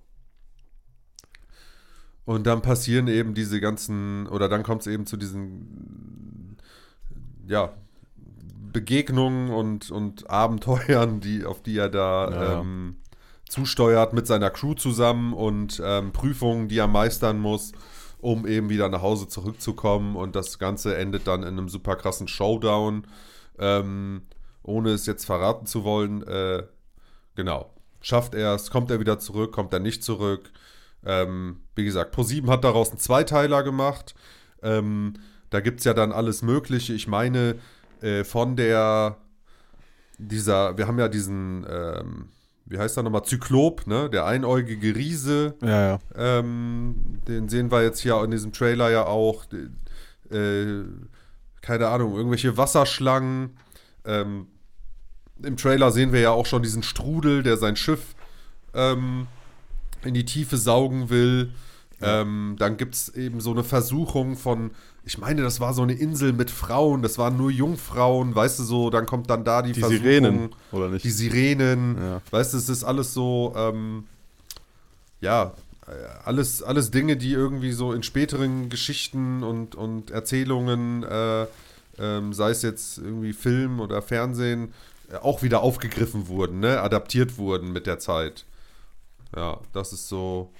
Und dann passieren eben diese ganzen, oder dann kommt es eben zu diesen, ja, Begegnungen und, und Abenteuern, die, auf die er da Ja. ähm, zusteuert mit seiner Crew zusammen und ähm, Prüfungen, die er meistern muss, um eben wieder nach Hause zurückzukommen. Und das Ganze endet dann in einem super krassen Showdown. Ähm, ohne es jetzt verraten zu wollen, äh, genau. Schafft er es, kommt er wieder zurück, kommt er nicht zurück. Ähm, wie gesagt, ProSieben hat daraus einen Zweiteiler gemacht. Ähm, da gibt es ja dann alles Mögliche. Ich meine, äh, von der, dieser, wir haben ja diesen, ähm, wie heißt er nochmal, Zyklop, ne? Der einäugige Riese. Ja, ja. Ähm, den sehen wir jetzt hier in diesem Trailer ja auch. Äh, keine Ahnung, irgendwelche Wasserschlangen. Ähm, Im Trailer sehen wir ja auch schon diesen Strudel, der sein Schiff ähm, in die Tiefe saugen will. Ja. Ähm, dann gibt es eben so eine Versuchung von, ich meine, das war so eine Insel mit Frauen, das waren nur Jungfrauen, weißt du so, dann kommt dann da die, Die Versuchung. Sirenen, oder nicht? Die Sirenen, Ja. weißt du, es ist alles so, ähm, ja, äh, alles, alles Dinge, die irgendwie so in späteren Geschichten und, und Erzählungen, äh, ähm, sei es jetzt irgendwie Film oder Fernsehen, äh, auch wieder aufgegriffen wurden, ne, adaptiert wurden mit der Zeit. Ja, das ist so,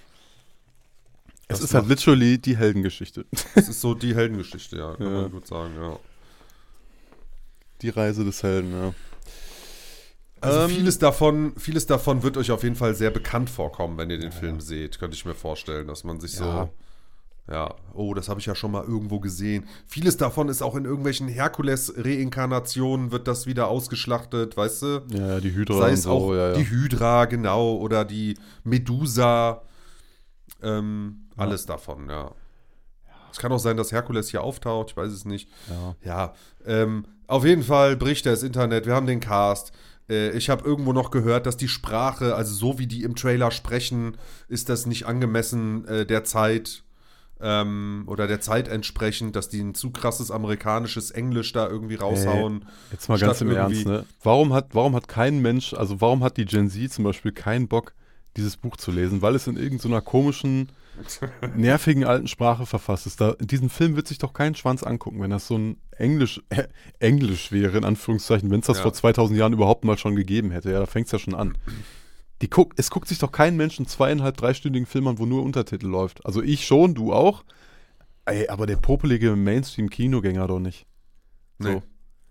Es das ist halt macht- literally die Heldengeschichte. das ist so die Heldengeschichte, ja, kann Ja. man gut sagen, ja. Die Reise des Helden, ja. Also Ähm, vieles davon, vieles davon wird euch auf jeden Fall sehr bekannt vorkommen, wenn ihr den Ja, Film ja. seht, könnte ich mir vorstellen, dass man sich Ja. so, ja, oh, das habe ich ja schon mal irgendwo gesehen. Vieles davon ist auch in irgendwelchen Herkules-Reinkarnationen wird das wieder ausgeschlachtet, weißt du? Ja, ja, die Hydra Sei und es so, auch ja, ja. die Hydra, genau, oder die Medusa, ähm, Ja. alles davon, ja. Es kann auch sein, dass Herkules hier auftaucht, ich weiß es nicht. ja. Ja, ähm, auf jeden Fall bricht das Internet. Wir haben den Cast. Äh, ich habe irgendwo noch gehört, dass die Sprache, also so wie die im Trailer sprechen, ist das nicht angemessen äh, der Zeit ähm, oder der Zeit entsprechend, dass die ein zu krasses amerikanisches Englisch da irgendwie raushauen. Jetzt mal Statt ganz im Ernst, irgendwie- ne? Warum hat, warum hat kein Mensch, also warum hat die Gen Z zum Beispiel keinen Bock, dieses Buch zu lesen? Weil es in irgendeiner komischen, nervigen alten Sprache verfasst ist. Da, diesen Film wird sich doch kein Schwanz angucken, wenn das so ein Englisch, äh, Englisch wäre, in Anführungszeichen, wenn es das Ja. vor zweitausend Jahren überhaupt mal schon gegeben hätte. Ja, da fängt es ja schon an. Die guck, es guckt sich doch kein Mensch einen zweieinhalb, dreistündigen Film an, wo nur Untertitel läuft. Also ich schon, du auch. Ey, aber der popelige Mainstream-Kinogänger doch nicht. So. Nee.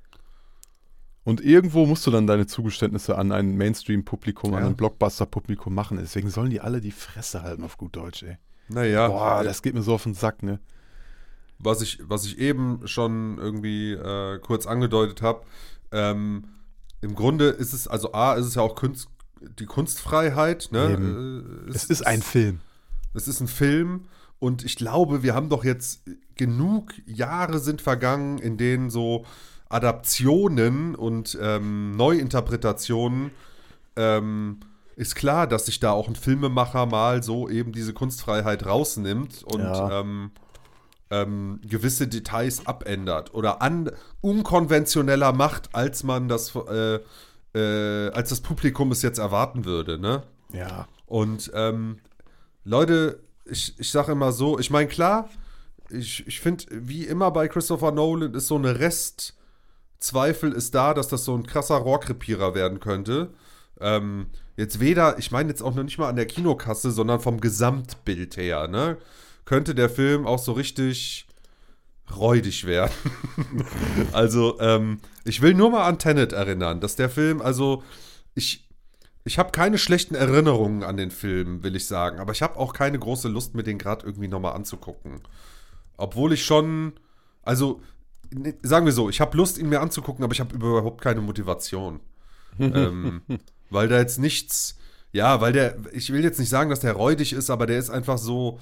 Und irgendwo musst du dann deine Zugeständnisse an ein Mainstream-Publikum, an Ja. ein Blockbuster-Publikum machen. Deswegen sollen die alle die Fresse halten auf gut Deutsch, ey. Naja, Boah, äh, das geht mir so auf den Sack, ne? was ich, was ich eben schon irgendwie äh, kurz angedeutet habe, ähm, im Grunde ist es, also A, ist es ja auch Kunst, die Kunstfreiheit, ne? Äh, es ist ein Film. Es ist ein Film und ich glaube, wir haben doch jetzt genug Jahre sind vergangen, in denen so Adaptionen und ähm, Neuinterpretationen ähm, ist klar, dass sich da auch ein Filmemacher mal so eben diese Kunstfreiheit rausnimmt und Ja. ähm, ähm, gewisse Details abändert oder an, unkonventioneller macht, als man das äh, äh, als das Publikum es jetzt erwarten würde, ne? Ja. Und ähm, Leute, ich, ich sage immer so, ich meine, klar, ich, ich finde, wie immer bei Christopher Nolan ist so eine Restzweifel ist da, dass das so ein krasser Rohrkrepierer werden könnte. Ähm, jetzt weder, ich meine jetzt auch noch nicht mal an der Kinokasse, sondern vom Gesamtbild her, ne? Könnte der Film auch so richtig räudig werden. Also, ähm, ich will nur mal an Tenet erinnern, dass der Film, also, ich, ich habe keine schlechten Erinnerungen an den Film, will ich sagen, aber ich habe auch keine große Lust, mir den gerade irgendwie nochmal anzugucken. Obwohl ich schon, also, ne, sagen wir so, ich habe Lust, ihn mir anzugucken, aber ich habe überhaupt keine Motivation. ähm, weil da jetzt nichts, ja, weil der, ich will jetzt nicht sagen, dass der räudig ist, aber der ist einfach so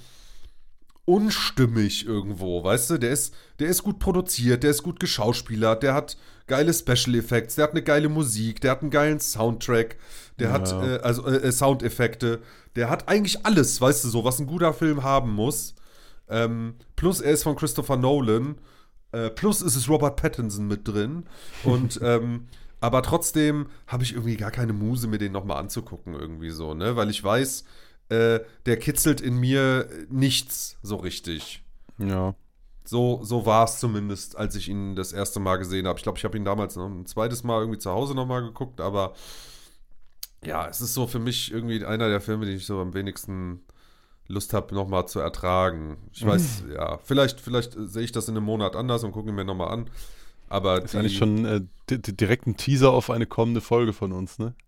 unstimmig irgendwo, weißt du? Der ist, der ist gut produziert, der ist gut geschauspielert, der hat geile Special Effects, der hat eine geile Musik, der hat einen geilen Soundtrack, der Ja. hat äh, also äh, Soundeffekte, der hat eigentlich alles, weißt du, so, was ein guter Film haben muss. Ähm, plus er ist von Christopher Nolan, äh, plus ist es Robert Pattinson mit drin und ähm, aber trotzdem habe ich irgendwie gar keine Muse, mir den nochmal anzugucken irgendwie so, ne? Weil ich weiß, äh, der kitzelt in mir nichts so richtig. Ja. So, so war es zumindest, als ich ihn das erste Mal gesehen habe. Ich glaube, ich habe ihn damals noch ein zweites Mal irgendwie zu Hause nochmal geguckt, aber ja, es ist so für mich irgendwie einer der Filme, die ich so am wenigsten Lust habe, nochmal zu ertragen. Ich weiß, ja, vielleicht, vielleicht sehe ich das in einem Monat anders und gucke ihn mir nochmal an. Aber Ist die, eigentlich schon äh, di- di- direkt ein Teaser auf eine kommende Folge von uns, ne?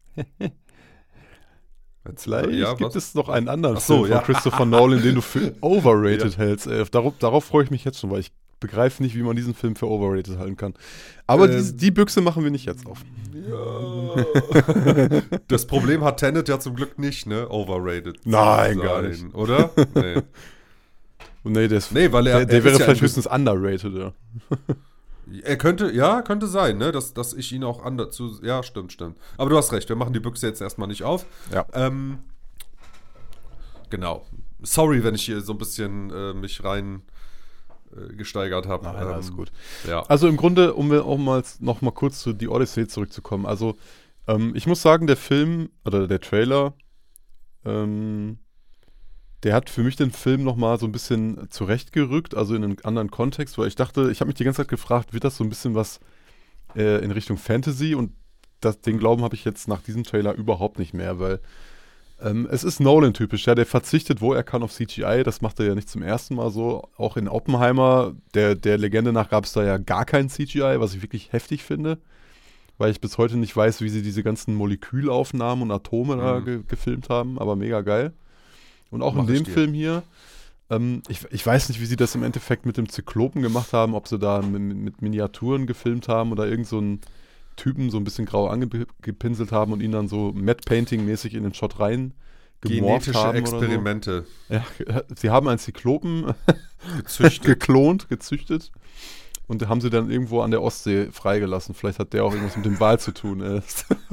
Vielleicht ja, gibt was? es noch einen anderen Ach so, Film ja. von Christopher Nolan, den du für overrated hältst. Äh, darauf, darauf freue ich mich jetzt schon, weil ich begreife nicht, wie man diesen Film für overrated halten kann. Aber Ähm, die, die Büchse machen wir nicht jetzt auf. Ja. Das Problem hat Tenet ja zum Glück nicht, ne? Overrated. zu Nein, sein, gar nicht. Oder? Nee. Nee, der, ist, Nee, weil er, der, der er wäre ist ja vielleicht ein- höchstens underrated, ja. Er könnte, ja, könnte sein, ne? Dass, dass ich ihn auch anders zu. Ja, stimmt, stimmt. Aber du hast recht, wir machen die Büchse jetzt erstmal nicht auf. Ja. Ähm, genau. Sorry, wenn ich hier so ein bisschen äh, mich rein äh, gesteigert habe. Nein, ähm, alles gut. Ja. Also im Grunde, um wir auch mal noch mal kurz zu die Odyssey zurückzukommen. Also ähm, ich muss sagen, der Film oder der Trailer, ähm, der hat für mich den Film noch mal so ein bisschen zurechtgerückt, also in einen anderen Kontext, weil ich dachte, ich habe mich die ganze Zeit gefragt, wird das so ein bisschen was äh, in Richtung Fantasy, und das, den Glauben habe ich jetzt nach diesem Trailer überhaupt nicht mehr, weil ähm, es ist Nolan-typisch, ja, der verzichtet, wo er kann, auf C G I, das macht er ja nicht zum ersten Mal so, auch in Oppenheimer, der, der Legende nach gab es da ja gar kein C G I, was ich wirklich heftig finde, weil ich bis heute nicht weiß, wie sie diese ganzen Molekülaufnahmen und Atome da Mhm. ge gefilmt haben, aber mega geil. Und auch Mach in ich dem dir. Film hier, ähm, ich, ich weiß nicht, wie sie das im Endeffekt mit dem Zyklopen gemacht haben, ob sie da mit, mit Miniaturen gefilmt haben oder irgend so einen Typen so ein bisschen grau angepinselt haben und ihn dann so Matte-Painting-mäßig in den Shot rein gemorpht Genetische haben Experimente oder so. Ja, sie haben einen Zyklopen gezüchtet. geklont, gezüchtet und haben sie dann irgendwo an der Ostsee freigelassen. Vielleicht hat der auch irgendwas mit dem Wal zu tun. Äh.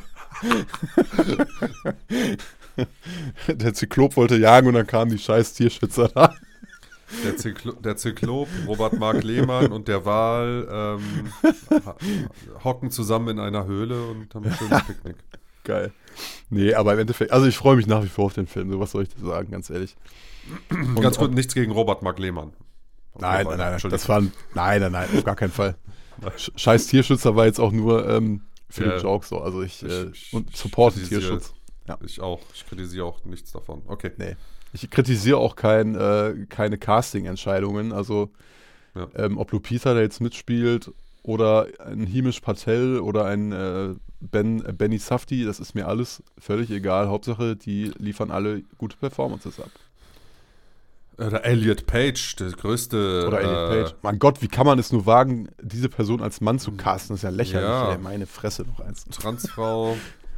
Der Zyklop wollte jagen und dann kamen die scheiß Tierschützer da. Der, Zyklo der Zyklop, Robert Mark Lehmann und der Wal ähm, ha- hocken zusammen in einer Höhle und haben ein schönes Picknick. Geil. Nee, aber im Endeffekt, also ich freue mich nach wie vor auf den Film, so was soll ich dir sagen, ganz ehrlich. Und Ganz auch- gut, nichts gegen Robert Mark Lehmann. Nein, nein, nein, Entschuldigung. das war, nein, nein, nein, auf gar keinen Fall. Sch- Scheiß Tierschützer war jetzt auch nur ähm, für Ja. den Joke so, also ich, Ich- äh, ich- und ich supporte kritisiere- Tierschutz. Ja. Ich auch. Ich kritisiere auch nichts davon. Okay. Nee. Ich kritisiere auch kein, äh, keine Casting-Entscheidungen, also Ja. ähm, ob Lupita da jetzt mitspielt oder ein Himesh Patel oder ein äh, Ben, äh, Benny Safdie, das ist mir alles völlig egal. Hauptsache, die liefern alle gute Performances ab. Oder Elliot Page, der größte. Oder Elliot äh, Page. Mein Gott, wie kann man es nur wagen, diese Person als Mann zu casten? Das ist ja lächerlich. Ja. Ey, meine Fresse noch eins. Transfrau.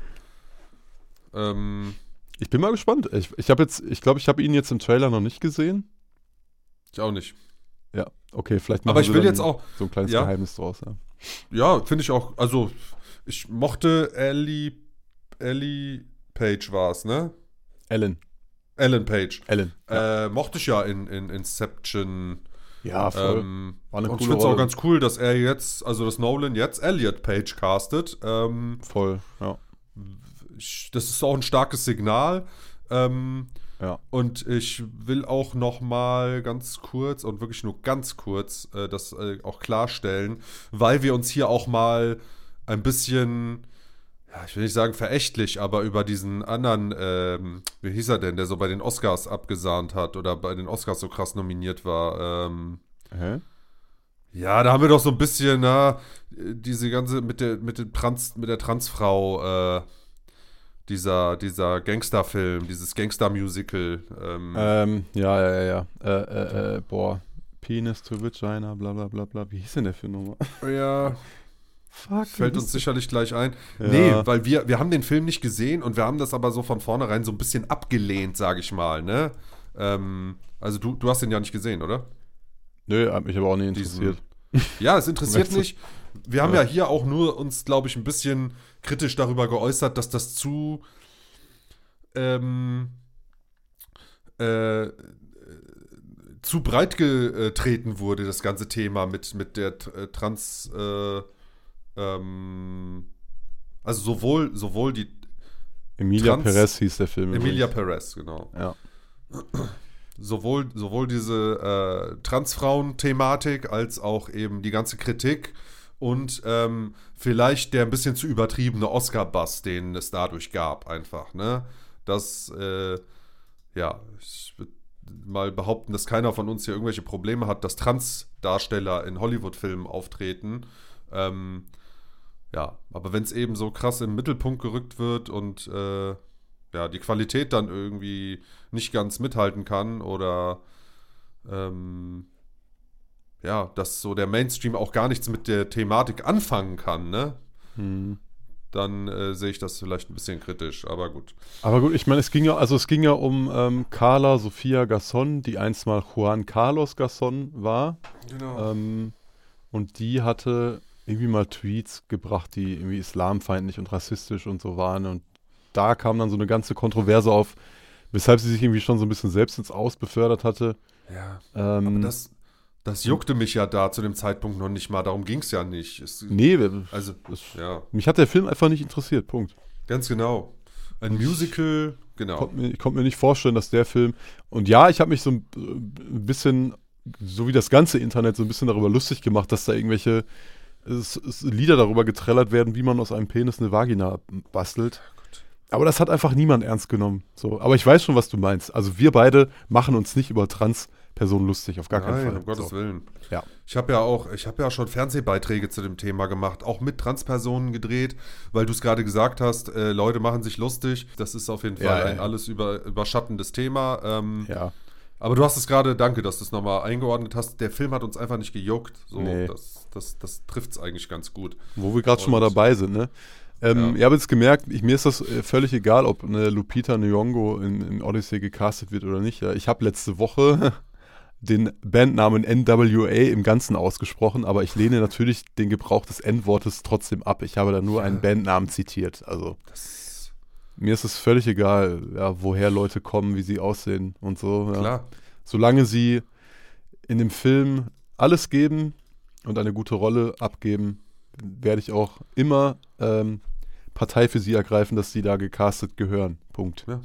ähm, Ich bin mal gespannt. Ich, ich habe jetzt, ich glaube, ich habe ihn jetzt im Trailer noch nicht gesehen. ich auch nicht. Ja, okay, vielleicht machen Aber ich sie will dann jetzt auch. so ein kleines ja. Geheimnis draus. Ja, Ja, finde ich auch. Also, ich mochte Ellie. Ellie Page war es, ne? Ellen. Ellen Page. Ellen. Ja, Äh, mochte ich ja in, in Inception. ja voll. Ähm, War eine und ich coole finde es auch Rolle. ganz cool, dass er jetzt, also dass Nolan jetzt Elliot Page castet. Ähm, Voll, ja. ich, das ist auch ein starkes Signal. Ähm, Ja. Und ich will auch noch mal ganz kurz und wirklich nur ganz kurz äh, das äh, auch klarstellen, weil wir uns hier auch mal ein bisschen, ja, ich will nicht sagen verächtlich, aber über diesen anderen, ähm, wie hieß er denn, der so bei den Oscars abgesahnt hat oder bei den Oscars so krass nominiert war. Ähm, Hä? ja, da haben wir doch so ein bisschen, na, diese ganze mit der mit dem Trans, mit der Transfrau. Äh, Dieser, dieser Gangsterfilm, dieses Gangster-Musical. Ähm, Ähm, ja, ja, ja, ja. Äh, äh, äh, boah. Penis to Vagina, bla bla bla bla. Wie hieß denn der Film nochmal? ja, Fuck. fällt wie uns hieß sicherlich gleich ein. der? Nee, Ja. weil wir, wir haben den Film nicht gesehen und wir haben das aber so von vornherein so ein bisschen abgelehnt, sage ich mal, ne? Ähm, also du, du hast den ja nicht gesehen, oder? Nö, hat mich aber auch nicht Diesen- interessiert. Ja, es interessiert Weißt du? mich. Wir haben Ja. ja hier auch nur uns, glaube ich, ein bisschen kritisch darüber geäußert, dass das zu ähm, äh, zu breit getreten wurde, das ganze Thema mit, mit der äh, Trans äh, ähm, also sowohl, sowohl die Emilia Trans- Perez hieß der Film. Emilia übrigens. Perez, genau. Ja. Sowohl, sowohl diese äh, Transfrauen-Thematik als auch eben die ganze Kritik und ähm, vielleicht der ein bisschen zu übertriebene Oscar-Buzz, den es dadurch gab, einfach, ne? Das, äh, ja, ich würde mal behaupten, dass keiner von uns hier irgendwelche Probleme hat, dass Trans-Darsteller in Hollywood-Filmen auftreten. Ähm, ja, aber wenn es eben so krass im Mittelpunkt gerückt wird und äh, ja, die Qualität dann irgendwie nicht ganz mithalten kann oder ähm, ja, dass so der Mainstream auch gar nichts mit der Thematik anfangen kann, ne? Hm. Dann äh, sehe ich das vielleicht ein bisschen kritisch, aber gut. Aber gut, ich meine, es ging ja, also es ging ja um ähm, Carla Sofia Gasson, die einst mal Juan Carlos Gasson war. Genau. Ähm, und die hatte irgendwie mal Tweets gebracht, die irgendwie islamfeindlich und rassistisch und so waren. Und da kam dann so eine ganze Kontroverse auf, weshalb sie sich irgendwie schon so ein bisschen selbst ins Aus befördert hatte. Ja, Ähm, aber das, das juckte mich ja da zu dem Zeitpunkt noch nicht mal, darum ging es ja nicht. Es, nee, Also, es, ja, mich hat der Film einfach nicht interessiert, Punkt. ganz genau. Ein Musical, genau. Konnt mir, ich konnte mir nicht vorstellen, dass der Film. Und ja, ich habe mich so ein, ein bisschen, so wie das ganze Internet, so ein bisschen darüber lustig gemacht, dass da irgendwelche es, es Lieder darüber getrellert werden, wie man aus einem Penis eine Vagina bastelt. Aber das hat einfach niemand ernst genommen. So, aber ich weiß schon, was du meinst. Also wir beide machen uns nicht über Trans-Personen lustig, auf gar keinen Nein, Fall. um Gottes so. Willen. Ja. Ich habe ja auch, ich habe ja schon Fernsehbeiträge zu dem Thema gemacht, auch mit Transpersonen gedreht, weil du es gerade gesagt hast, äh, Leute machen sich lustig. Das ist auf jeden Fall Ja, ja, ein ja. alles über, überschattendes Thema. Ähm, Ja. Aber du hast es gerade, danke, dass du es nochmal eingeordnet hast. Der Film hat uns einfach nicht gejuckt. So, Nee. Das, das, das trifft es eigentlich ganz gut. Wo wir gerade schon mal Und- dabei sind, ne? Ähm, Ja. Ich habe jetzt gemerkt, ich, mir ist das äh, völlig egal, ob eine Lupita Nyong'o in, in Odyssey gecastet wird oder nicht. Ja. Ich habe letzte Woche den Bandnamen N W A im Ganzen ausgesprochen, aber ich lehne natürlich den Gebrauch des N-Wortes trotzdem ab. Ich habe da nur Ja. einen Bandnamen zitiert. Also Das, mir ist es völlig egal, ja, woher Leute kommen, wie sie aussehen und so. Ja. klar. Solange sie in dem Film alles geben und eine gute Rolle abgeben, werde ich auch immer ähm, Partei für sie ergreifen, dass sie da gecastet gehören. Punkt. Ja.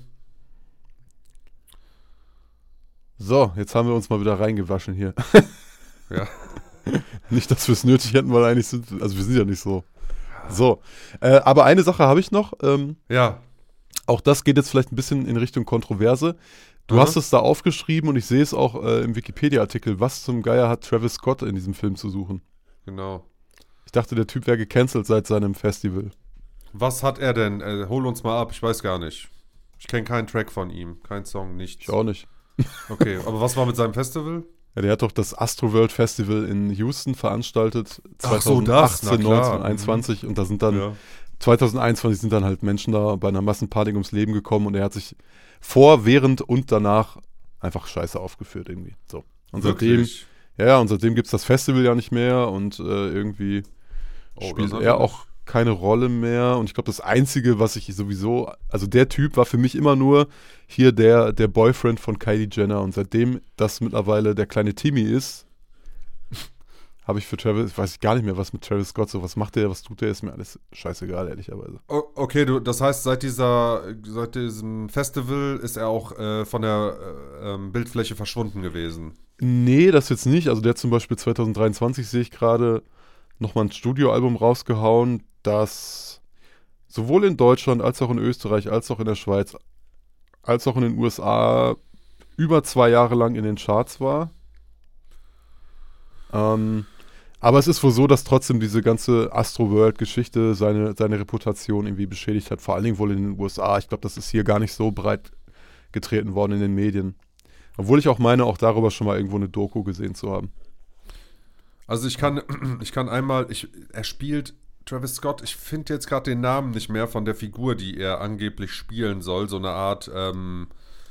So, jetzt haben wir uns mal wieder reingewaschen hier. Ja. Nicht, dass wir es nötig hätten, weil eigentlich sind wir, also wir sind ja nicht so. So, äh, aber eine Sache habe ich noch. Ähm, Ja. auch das geht jetzt vielleicht ein bisschen in Richtung Kontroverse. Du Aha. hast es da aufgeschrieben und ich sehe es auch äh, im Wikipedia-Artikel. Was zum Geier hat Travis Scott in diesem Film zu suchen? Genau. Ich dachte, der Typ wäre gecancelt seit seinem Festival. Was hat er denn? Äh, hol uns mal ab, ich weiß gar nicht. Ich kenne keinen Track von ihm, keinen Song, nichts. Ich auch nicht. Okay, aber was war mit seinem Festival? Ja, der hat doch das Astroworld Festival in Houston veranstaltet, Ach so, das, na zweitausendachtzehn, klar. neunzehn, einundzwanzig und da sind dann, Ja. zwanzig einundzwanzig sind dann halt Menschen da bei einer Massenparty ums Leben gekommen und er hat sich vor, während und danach einfach scheiße aufgeführt irgendwie. So. Und seitdem, Wirklich? ja, ja, und seitdem gibt es das Festival ja nicht mehr und äh, irgendwie Oh, spielt das er natürlich. auch keine Rolle mehr. Und ich glaube, das Einzige, was ich sowieso, also der Typ war für mich immer nur hier der, der Boyfriend von Kylie Jenner. Und seitdem das mittlerweile der kleine Timmy ist, habe ich für Travis, weiß ich gar nicht mehr, was mit Travis Scott so, was macht der, was tut der, ist mir alles scheißegal, ehrlicherweise. O- Okay, du, das heißt, seit dieser, seit diesem Festival ist er auch äh, von der äh, ähm, Bildfläche verschwunden gewesen. Nee, das jetzt nicht. Also der hat zum Beispiel zwanzig dreiundzwanzig, sehe ich gerade, nochmal ein Studioalbum rausgehauen, das sowohl in Deutschland als auch in Österreich, als auch in der Schweiz, als auch in den U S A über zwei Jahre lang in den Charts war. Ähm, aber es ist wohl so, dass trotzdem diese ganze Astroworld-Geschichte seine, seine Reputation irgendwie beschädigt hat, vor allen Dingen wohl in den U S A. Ich glaube, das ist hier gar nicht so breit getreten worden in den Medien. Obwohl ich auch meine, auch darüber schon mal irgendwo eine Doku gesehen zu haben. Also ich kann, ich kann einmal, ich, er spielt Travis Scott, ich finde jetzt gerade den Namen nicht mehr von der Figur, die er angeblich spielen soll, so eine Art ähm,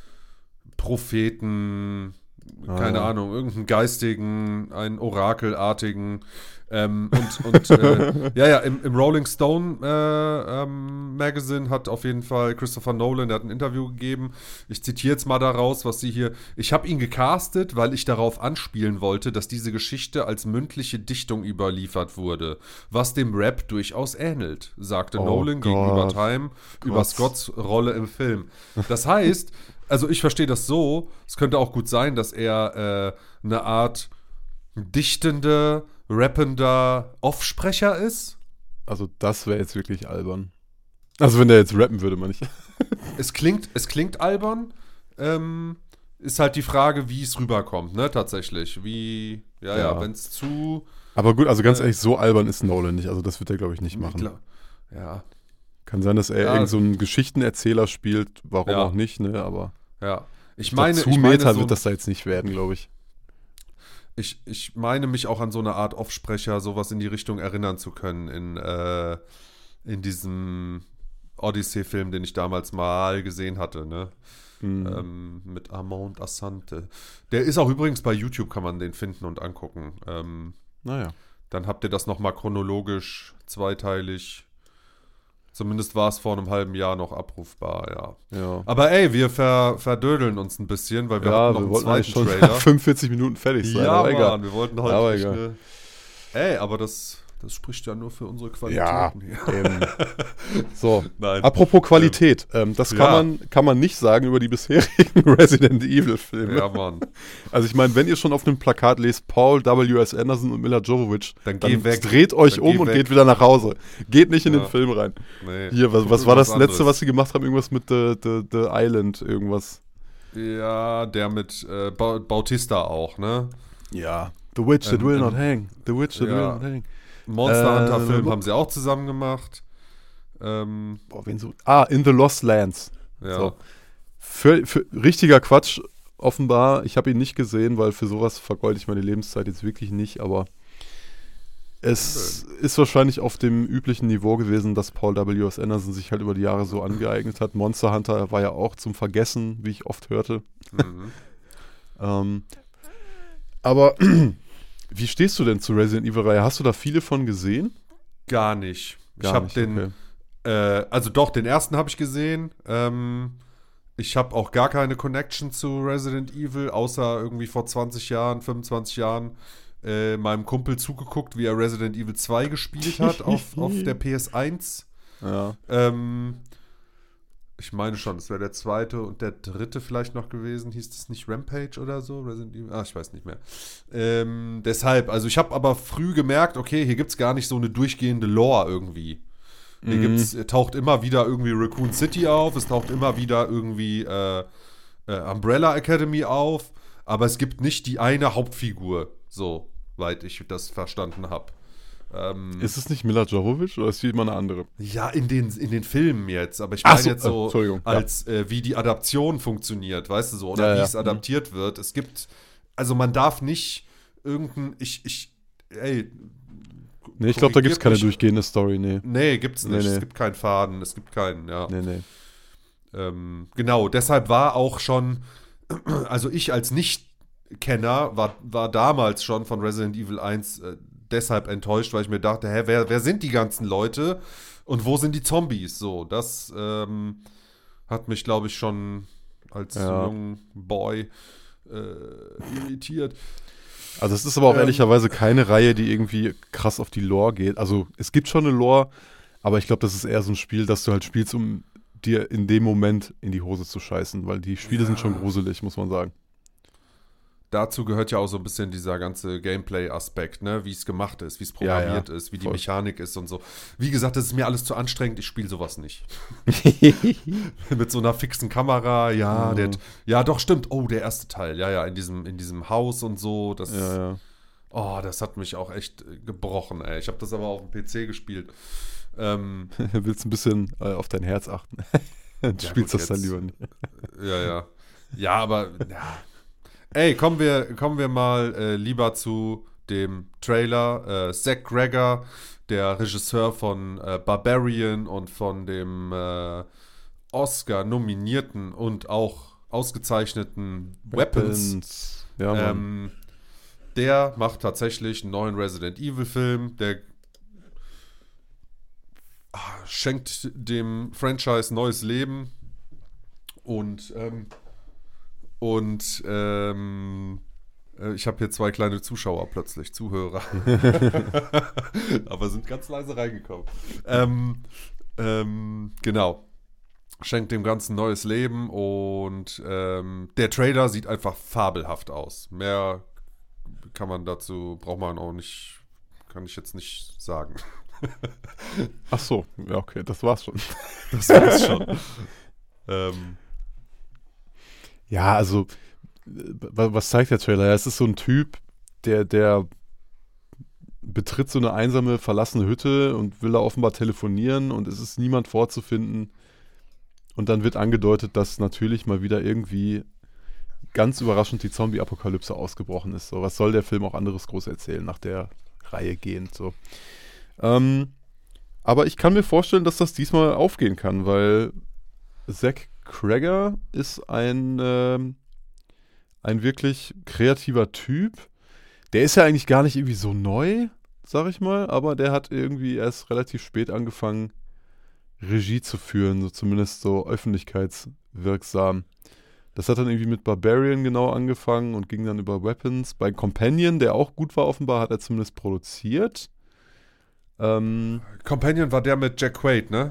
Propheten, Ah, keine ja. Ahnung, irgendeinen geistigen, einen Orakelartigen. Ähm, und und äh, ja, ja, im, im Rolling Stone äh, ähm, Magazine hat auf jeden Fall Christopher Nolan, der hat ein Interview gegeben. Ich zitiere jetzt mal daraus, was sie hier. Ich habe ihn gecastet, weil ich darauf anspielen wollte, dass diese Geschichte als mündliche Dichtung überliefert wurde, was dem Rap durchaus ähnelt, sagte Oh Nolan Gott. gegenüber Time über Gott. Scotts Rolle im Film. Das heißt, also ich verstehe das so, es könnte auch gut sein, dass er äh, eine Art dichtende, rappender Offsprecher ist. Also das wäre jetzt wirklich albern. Also wenn der jetzt rappen würde, man nicht. Es klingt, es klingt albern. Ähm, ist halt die Frage, wie es rüberkommt, ne, tatsächlich. Wie, ja, ja, Ja. wenn es zu. Aber gut, also ganz Äh, ehrlich, so albern ist Nolan nicht. Also das wird er, glaube ich, nicht machen. Klar. Ja, Kann sein, dass er Ja. irgend so einen Geschichtenerzähler spielt, warum Ja. auch nicht, ne? Aber ja. Ich ich glaub, meine, zu ich meine, Meta so, wird das da jetzt nicht werden, glaube ich. ich, ich meine mich auch an so eine Art Offsprecher, sowas in die Richtung erinnern zu können, in, äh, in diesem Odyssey-Film, den ich damals mal gesehen hatte, ne? Hm. Ähm, mit Armand Assante. Der ist auch übrigens bei YouTube, kann man den finden und angucken. Ähm, Naja. dann habt ihr das nochmal chronologisch, zweiteilig. Zumindest war es vor einem halben Jahr noch abrufbar, ja. Ja. Aber ey, wir ver, verdödeln uns ein bisschen, weil wir Ja, hatten noch wir einen wollten eigentlich zweiten schon Trailer. fünfundvierzig Minuten fertig sein, Ja, aber Mann, egal. wir wollten heute Aber nicht, egal. ne? Ey, aber das, das spricht ja nur für unsere Ja, Qualitäten hier. eben. So, Nein. apropos Qualität, ähm, das kann, Ja. man, kann man nicht sagen über die bisherigen Resident Evil-Filme. Ja, Mann. Also ich meine, wenn ihr schon auf einem Plakat lest, Paul W S. Anderson und Mila Jovovich, Dann dann, geh weg. dreht euch Dann um geh und weg. geht wieder nach Hause. Geht nicht in Ja. den Film rein. Nee. Hier, was, Guck was dir war das was letzte, anderes. was sie gemacht haben? Irgendwas mit The, The, The Island, irgendwas. Ja, der mit äh, Ba- Bautista auch, ne? Ja. The Witch That Ähm, Will ähm, Not Hang. The Witch That ja. Will Not Hang. Monster Hunter Äh, Film haben sie auch zusammen gemacht. Ähm, Boah, wen so? Ah, In the Lost Lands. ja. So. Für, für, richtiger Quatsch, offenbar. Ich habe ihn nicht gesehen, weil für sowas vergeude ich meine Lebenszeit jetzt wirklich nicht, aber es ist wahrscheinlich auf dem üblichen Niveau gewesen, dass Paul W S. Anderson sich halt über die Jahre so angeeignet hat. Monster Hunter war ja auch zum Vergessen, wie ich oft hörte. Mhm. Ähm, aber wie stehst du denn zur Resident Evil-Reihe? Hast du da viele von gesehen? Gar nicht. Gar ich habe nicht, den, okay. äh, also doch, den ersten habe ich gesehen. Ähm, ich habe auch gar keine Connection zu Resident Evil, außer irgendwie vor zwanzig Jahren, fünfundzwanzig Jahren äh, meinem Kumpel zugeguckt, wie er Resident Evil zwei gespielt hat auf, auf der P S eins. Ja. Ähm, ich meine schon, es wäre der zweite und der dritte vielleicht noch gewesen. Hieß das nicht Rampage oder so? Resident Evil? Ah, ich weiß nicht mehr. Ähm, deshalb, also ich habe aber früh gemerkt, okay, hier gibt es gar nicht so eine durchgehende Lore irgendwie. Hier Mhm. gibt's, taucht immer wieder irgendwie Raccoon City auf, es taucht immer wieder irgendwie äh, äh, Umbrella Academy auf, aber es gibt nicht die eine Hauptfigur, so weit ich das verstanden habe. Ähm, Ist es nicht Mila Jovovich oder ist sie immer eine andere? ja, in den, in den Filmen jetzt, aber ich Ach meine so, jetzt so, äh, Entschuldigung, ja. als äh, wie die Adaption funktioniert, weißt du so, oder Ja, wie ja, es mhm. adaptiert wird. Es gibt, also man darf nicht irgendein, ich, ich, ey, Nee, ich glaube, da gibt es korrigiert keine mich. durchgehende Story, nee. Nee, gibt's Nee, nicht. nee. Es gibt keinen Faden, es gibt keinen, ja. Nee, nee. Ähm, genau, deshalb war auch schon, also ich als Nicht-Kenner war, war damals schon von Resident Evil eins äh, deshalb enttäuscht, weil ich mir dachte, hä, wer, wer sind die ganzen Leute und wo sind die Zombies? So, das ähm, hat mich, glaube ich, schon als Ja. jungen Boy äh, irritiert. Also es ist aber auch Ähm, ehrlicherweise keine Reihe, die irgendwie krass auf die Lore geht. Also es gibt schon eine Lore, aber ich glaube, das ist eher so ein Spiel, das du halt spielst, um dir in dem Moment in die Hose zu scheißen, weil die Spiele Ja. sind schon gruselig, muss man sagen. Dazu gehört ja auch so ein bisschen dieser ganze Gameplay-Aspekt, ne? Wie es gemacht ist, wie es Ja, ja, programmiert ist, wie die voll. Mechanik ist und so. Wie gesagt, das ist mir alles zu anstrengend, ich spiele sowas nicht. Mit so einer fixen Kamera, ja, Mhm. der, ja, doch, stimmt. Oh, der erste Teil, ja, ja, in diesem, in diesem Haus und so. Das, Ja, ja. oh, das hat mich auch echt äh, gebrochen, ey. Ich habe das aber auf dem P C gespielt. Ähm, Willst ein bisschen äh, auf dein Herz achten. Du Ja, spielst gut, das dann jetzt- lieber nicht. ja, ja. Ja, aber, ja. Ey, kommen wir, kommen wir mal äh, lieber zu dem Trailer. Äh, Zach Gregor, der Regisseur von äh, Barbarian und von dem äh, Oscar-nominierten und auch ausgezeichneten Weapons. Ja, Mann. Ähm, der macht tatsächlich einen neuen Resident Evil-Film. Der ah, schenkt dem Franchise neues Leben. Und, ähm, und ähm, äh, ich habe hier zwei kleine Zuschauer plötzlich, Zuhörer. Aber sind ganz leise reingekommen. Ähm, ähm, genau. Schenkt dem Ganzen neues Leben und ähm, der Trailer sieht einfach fabelhaft aus. Mehr kann man dazu, braucht man auch nicht, kann ich jetzt nicht sagen. Ach so, ja, okay, das war's schon. Das war's schon. ähm, Ja, also, wa- was zeigt der Trailer? Ja, es ist so ein Typ, der, der betritt so eine einsame, verlassene Hütte und will da offenbar telefonieren und es ist niemand vorzufinden. Und dann wird angedeutet, dass natürlich mal wieder irgendwie ganz überraschend die Zombie-Apokalypse ausgebrochen ist. So, was soll der Film auch anderes groß erzählen, nach der Reihe gehend, so. Ähm, aber ich kann mir vorstellen, dass das diesmal aufgehen kann, weil Zach Gregor ist ein, ähm, ein wirklich kreativer Typ. Der ist ja eigentlich gar nicht irgendwie so neu, sag ich mal, aber der hat irgendwie erst relativ spät angefangen, Regie zu führen, so zumindest so öffentlichkeitswirksam. Das hat dann irgendwie mit Barbarian genau angefangen und ging dann über Weapons. Bei Companion, der auch gut war offenbar, hat er zumindest produziert. Ähm, Companion war der mit Jack Quaid, ne?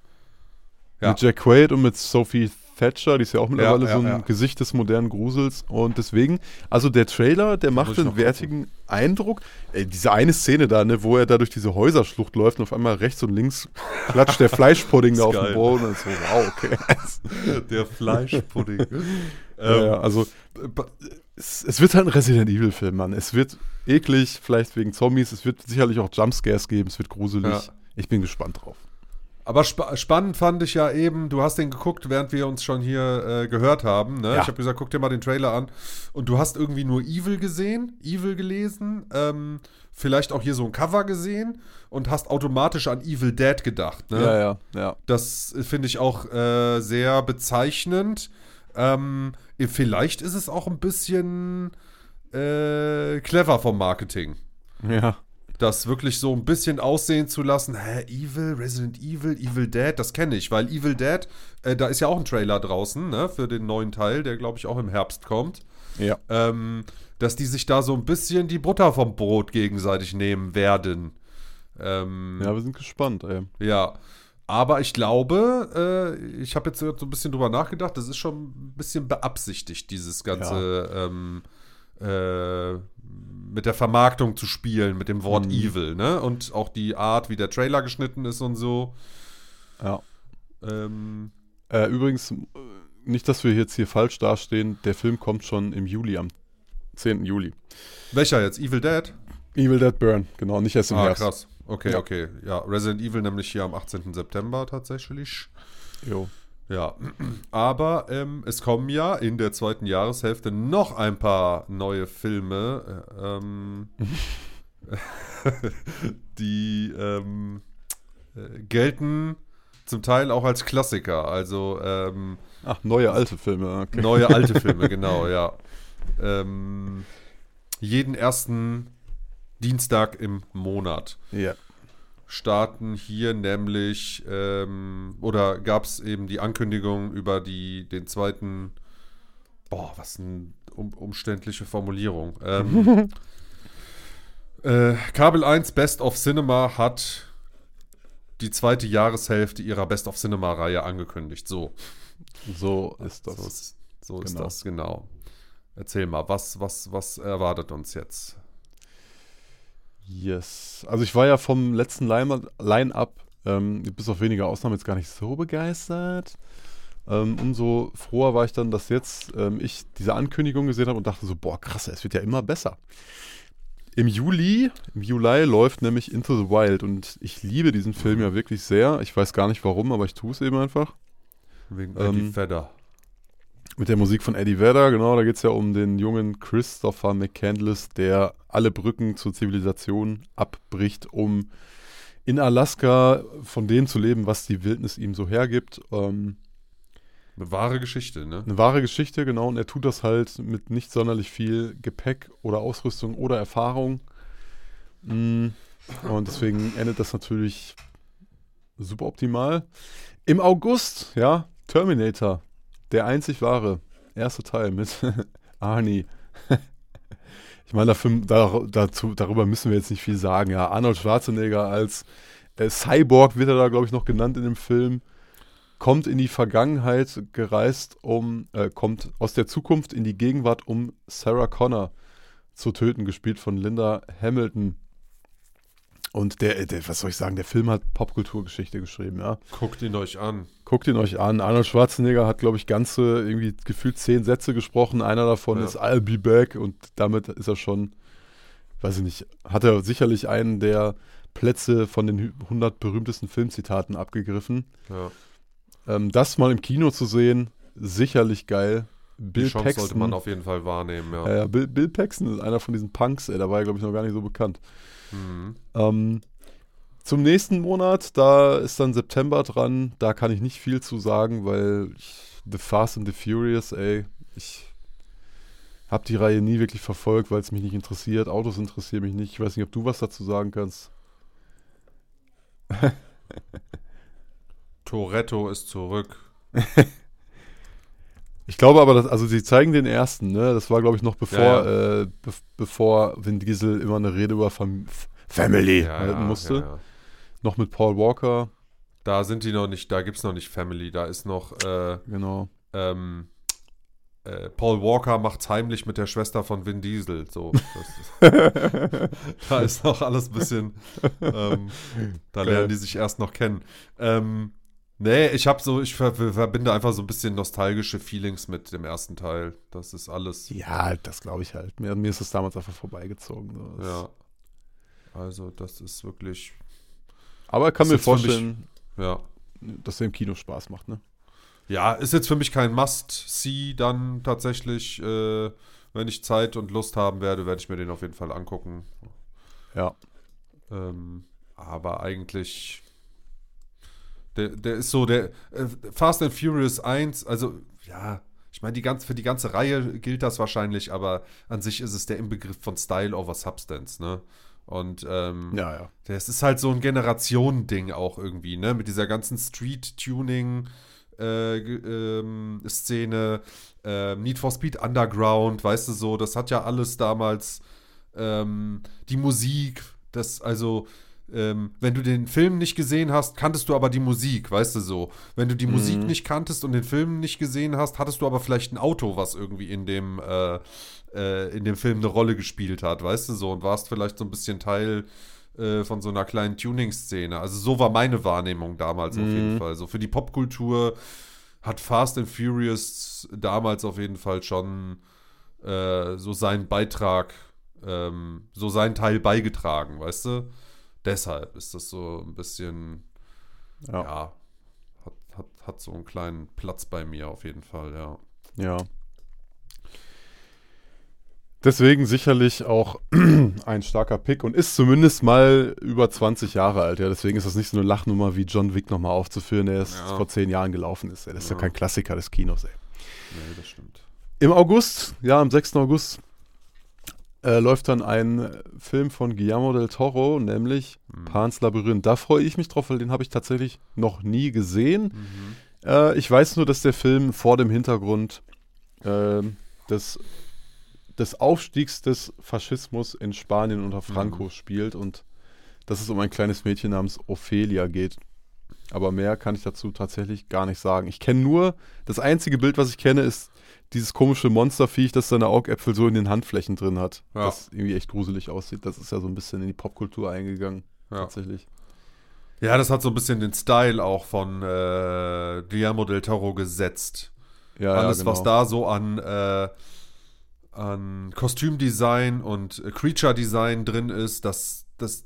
Ja. Mit Jack Quaid und mit Sophie Thatcher, die ist ja auch mittlerweile Ja, ja, so ein ja. Gesicht des modernen Grusels. Und deswegen, also der Trailer, der muss macht ich noch einen wertigen Eindruck. Ey, diese eine Szene da, ne, wo er da durch diese Häuserschlucht läuft und auf einmal rechts und links klatscht der Fleischpudding da Ist auf geil. den Boden und so, wow, okay. Der Fleischpudding. Ja, ja, also es, es wird halt ein Resident Evil Film, Mann. Es wird eklig, vielleicht wegen Zombies, es wird sicherlich auch Jumpscares geben, es wird gruselig. Ja. Ich bin gespannt drauf. Aber spa spannend fand ich ja eben, du hast den geguckt, während wir uns schon hier äh, gehört haben. Ne? Ja. Ich habe gesagt, guck dir mal den Trailer an. Und du hast irgendwie nur Evil gesehen, Evil gelesen, ähm, vielleicht auch hier so ein Cover gesehen und hast automatisch an Evil Dead gedacht. Ne? Ja, ja, ja. Das finde ich auch äh, sehr bezeichnend. Ähm, vielleicht ist es auch ein bisschen äh, clever vom Marketing. Ja. Das wirklich so ein bisschen aussehen zu lassen, hä, Evil, Resident Evil, Evil Dead, das kenne ich, weil Evil Dead, äh, da ist ja auch ein Trailer draußen, ne, für den neuen Teil, der, glaube ich, auch im Herbst kommt. Ja. Ähm, dass die sich da so ein bisschen die Butter vom Brot gegenseitig nehmen werden. Ähm, Ja, wir sind gespannt, ey. ja. Aber ich glaube, äh, ich habe jetzt so ein bisschen drüber nachgedacht, das ist schon ein bisschen beabsichtigt, dieses ganze ähm, äh, mit der Vermarktung zu spielen, mit dem Wort Mhm. Evil, ne? Und auch die Art, wie der Trailer geschnitten ist und so. Ja. Ähm, Äh, übrigens, äh, nicht, dass wir jetzt hier falsch dastehen, der Film kommt schon im Juli, am zehnten Juli. welcher jetzt? Evil Dead? Evil Dead Burn, genau, nicht erst im Ah, Herbst. krass. Okay, Ja. okay. Ja, Resident Evil nämlich hier am achtzehnten September tatsächlich. Jo. Ja, aber ähm, es kommen ja in der zweiten Jahreshälfte noch ein paar neue Filme, äh, ähm, die ähm, äh, gelten zum Teil auch als Klassiker. Also ähm, Ach, neue alte Filme, okay. neue alte Filme, genau, ja. Ähm, jeden ersten Dienstag im Monat Ja. starten hier nämlich, ähm, oder gab es eben die Ankündigung über die, den zweiten, boah, was eine um, umständliche Formulierung. Ähm, äh, Kabel eins Best of Cinema hat die zweite Jahreshälfte ihrer Best of Cinema-Reihe angekündigt. So. So ist das. So ist, so ist Genau. das, genau. Erzähl mal, was, was, was erwartet uns jetzt? Yes. Also ich war ja vom letzten Line- Line-Up, ähm, bis auf wenige Ausnahmen, jetzt gar nicht so begeistert. Ähm, umso froher war ich dann, dass jetzt ähm, ich diese Ankündigung gesehen habe und dachte so, boah, krass, es wird ja immer besser. Im Juli, im Juli läuft nämlich Into the Wild und ich liebe diesen Film ja wirklich sehr. Ich weiß gar nicht warum, aber ich tue es eben einfach. Wegen Ähm, Eddie Vedder. Mit der Musik von Eddie Vedder, genau, da geht es ja um den jungen Christopher McCandless, der alle Brücken zur Zivilisation abbricht, um in Alaska von dem zu leben, was die Wildnis ihm so hergibt. Ähm, Eine wahre Geschichte, ne? eine wahre Geschichte, genau, und er tut das halt mit nicht sonderlich viel Gepäck oder Ausrüstung oder Erfahrung. Mm, Und deswegen endet das natürlich super optimal. Im August, ja, Terminator. Der einzig wahre. Erster Teil mit Arnie. Ich meine, dafür, dar, dazu, darüber müssen wir jetzt nicht viel sagen. Ja, Arnold Schwarzenegger als äh, Cyborg wird er da, glaube ich, noch genannt in dem Film. Kommt in die Vergangenheit gereist, um, äh, kommt aus der Zukunft in die Gegenwart, um Sarah Connor zu töten, gespielt von Linda Hamilton. Und der, der, was soll ich sagen, der Film hat Popkulturgeschichte geschrieben, ja. Guckt ihn euch an. Guckt ihn euch an. Arnold Schwarzenegger hat, glaube ich, ganze, irgendwie gefühlt zehn Sätze gesprochen. Einer davon Ja. ist I'll be back und damit ist er schon, weiß ich nicht, hat er sicherlich einen der Plätze von den hundert berühmtesten Filmzitaten abgegriffen. Ja. Ähm, das mal im Kino zu sehen, sicherlich geil. Bill Die Chance Paxton, sollte man auf jeden Fall wahrnehmen, ja. ja, ja, Bill, Bill Paxton ist einer von diesen Punks, ey, da war er, glaube ich, noch gar nicht so bekannt. Mhm. Ähm, zum nächsten Monat, da ist dann September dran, da kann ich nicht viel zu sagen, weil ich, The Fast and the Furious, ey, ich habe die Reihe nie wirklich verfolgt, weil es mich nicht interessiert. Autos interessieren mich nicht. Ich weiß nicht, ob du was dazu sagen kannst. Toretto ist zurück. Ich glaube aber, dass, also sie zeigen den ersten, ne? Das war, glaube ich, noch bevor, Ja, Äh, be bevor Vin Diesel immer eine Rede über Fam Family Ja, halten ja, musste. ja, ja. Noch mit Paul Walker, Da sind die noch nicht, da gibt es noch nicht Family, da ist noch äh, genau. ähm, äh, Paul Walker macht's heimlich mit der Schwester von Vin Diesel. So, das ist, da ist noch alles ein bisschen, ähm, da Geil. lernen die sich erst noch kennen. Ähm, nee, ich habe so, ich ver verbinde einfach so ein bisschen nostalgische Feelings mit dem ersten Teil. Das ist alles. Ja, das glaube ich halt. Mir, mir ist es damals einfach vorbeigezogen. So. Das- Ja. Also, das ist wirklich, Aber ich kann Ist mir jetzt für mich- vorstellen, ja. dass der im Kino Spaß macht, ne? Ja, ist jetzt für mich kein Must-See dann tatsächlich. Äh, wenn ich Zeit und Lust haben werde, werde ich mir den auf jeden Fall angucken. Ja. Ähm, aber eigentlich, der, der ist so, der äh, Fast and Furious eins, also ja, ich meine, die ganz, für die ganze Reihe gilt das wahrscheinlich, aber an sich ist es der Inbegriff von Style over Substance, ne? Und ähm, Ja, ja. das ist halt so ein Generationending auch irgendwie, ne? Mit dieser ganzen Street-Tuning- äh, ge- ähm, Szene, äh, Need for Speed Underground, weißt du so, das hat ja alles damals ähm, die Musik, das, also, ähm, wenn du den Film nicht gesehen hast, kanntest du aber die Musik, weißt du so. Wenn du die Mhm. Musik nicht kanntest und den Film nicht gesehen hast, hattest du aber vielleicht ein Auto, was irgendwie in dem, äh, äh, in dem Film eine Rolle gespielt hat, weißt du so, und warst vielleicht so ein bisschen Teil äh, von so einer kleinen Tuning-Szene. Also so war meine Wahrnehmung damals auf jeden Mhm. Fall. So für die Popkultur hat Fast and Furious damals auf jeden Fall schon äh, so seinen Beitrag ähm, so seinen Teil beigetragen, weißt du? Deshalb ist das so ein bisschen, Ja. ja, hat, hat, hat so einen kleinen Platz bei mir auf jeden Fall, ja. Ja. Deswegen sicherlich auch ein starker Pick und ist zumindest mal über zwanzig Jahre alt. Ja, deswegen ist das nicht so eine Lachnummer wie John Wick nochmal aufzuführen, der erst Ja. vor zehn Jahren gelaufen ist. Ey. Das ist ja. Ja. kein Klassiker des Kinos, ey. Nee, das stimmt. Im August, ja, am sechsten August, äh, läuft dann ein Film von Guillermo del Toro, nämlich Mhm. Pan's Labyrinth. Da freue ich mich drauf, weil den habe ich tatsächlich noch nie gesehen. Mhm. Äh, ich weiß nur, dass der Film vor dem Hintergrund äh, des, des Aufstiegs des Faschismus in Spanien unter Franco Mhm. spielt und dass es um ein kleines Mädchen namens Ophelia geht. Aber mehr kann ich dazu tatsächlich gar nicht sagen. Ich kenne nur, das einzige Bild, was ich kenne, ist dieses komische Monsterviech, das seine Augäpfel so in den Handflächen drin hat. Ja. Das irgendwie echt gruselig aussieht. Das ist ja so ein bisschen in die Popkultur eingegangen. Ja. Tatsächlich. Ja, das hat so ein bisschen den Style auch von äh, Guillermo del Toro gesetzt. Ja, Alles, ja, genau. was da so an, äh, an Kostümdesign und äh, Creature-Design drin ist, das, das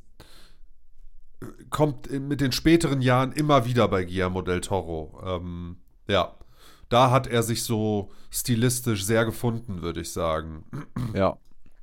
kommt in, mit den späteren Jahren immer wieder bei Guillermo del Toro. Ähm, ja, da hat er sich so stilistisch sehr gefunden, würde ich sagen. Ja.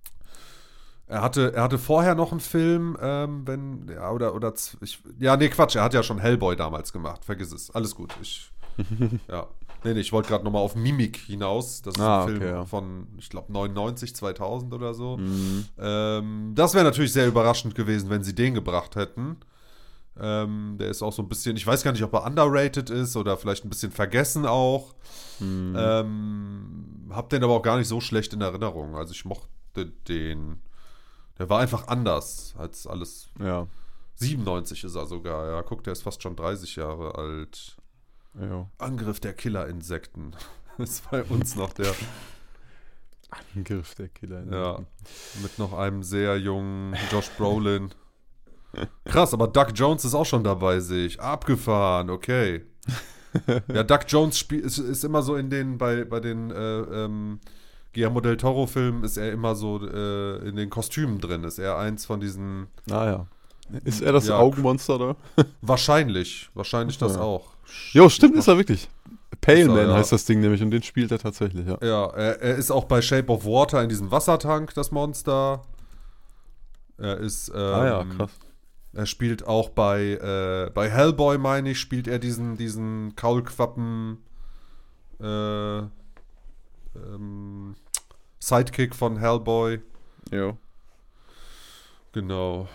Er hatte, er hatte vorher noch einen Film, ähm, wenn, ja, oder, oder, z- ich, ja, nee, Quatsch, er hat ja schon Hellboy damals gemacht, vergiss es, alles gut, ich, ja, nee, nee, ich wollte gerade nochmal auf Mimik hinaus, das ist Ah, ein Film okay, ja. von, ich glaube, neunundneunzig, zweitausend oder so, Mhm. ähm, das wäre natürlich sehr überraschend gewesen, wenn sie den gebracht hätten, ähm, der ist auch so ein bisschen, ich weiß gar nicht, ob er underrated ist oder vielleicht ein bisschen vergessen auch, Mhm. ähm, hab den aber auch gar nicht so schlecht in Erinnerung, also ich mochte den. Der war einfach anders als alles. Ja. siebenundneunzig ist er sogar, ja. Guck, der ist fast schon dreißig Jahre alt. Ja. Angriff der Killerinsekten. Das ist bei uns noch der. Angriff der Killer. Ja. Mit noch einem sehr jungen Josh Brolin. Krass, aber Doug Jones ist auch schon dabei, sehe ich. Abgefahren, okay. Ja, Doug Jones spiel, ist, ist immer so in den, bei, bei den äh, ähm, Guillermo del Toro-Filmen ist er immer so äh, in den Kostümen drin. Ist er eins von diesen. Ah ja. Ist er das Ja. Augenmonster da? Wahrscheinlich. Wahrscheinlich das Ja. auch. Jo, stimmt, ist er wirklich. Pale Ist er, Man ja. heißt das Ding nämlich und den spielt er tatsächlich, ja. Ja, er, er ist auch bei Shape of Water in diesem Wassertank, das Monster. Er ist. Ähm, ah ja, krass. Er spielt auch bei, äh, bei Hellboy, meine ich, spielt er diesen, diesen Kaulquappen äh, ähm, Sidekick von Hellboy. Jo. Genau.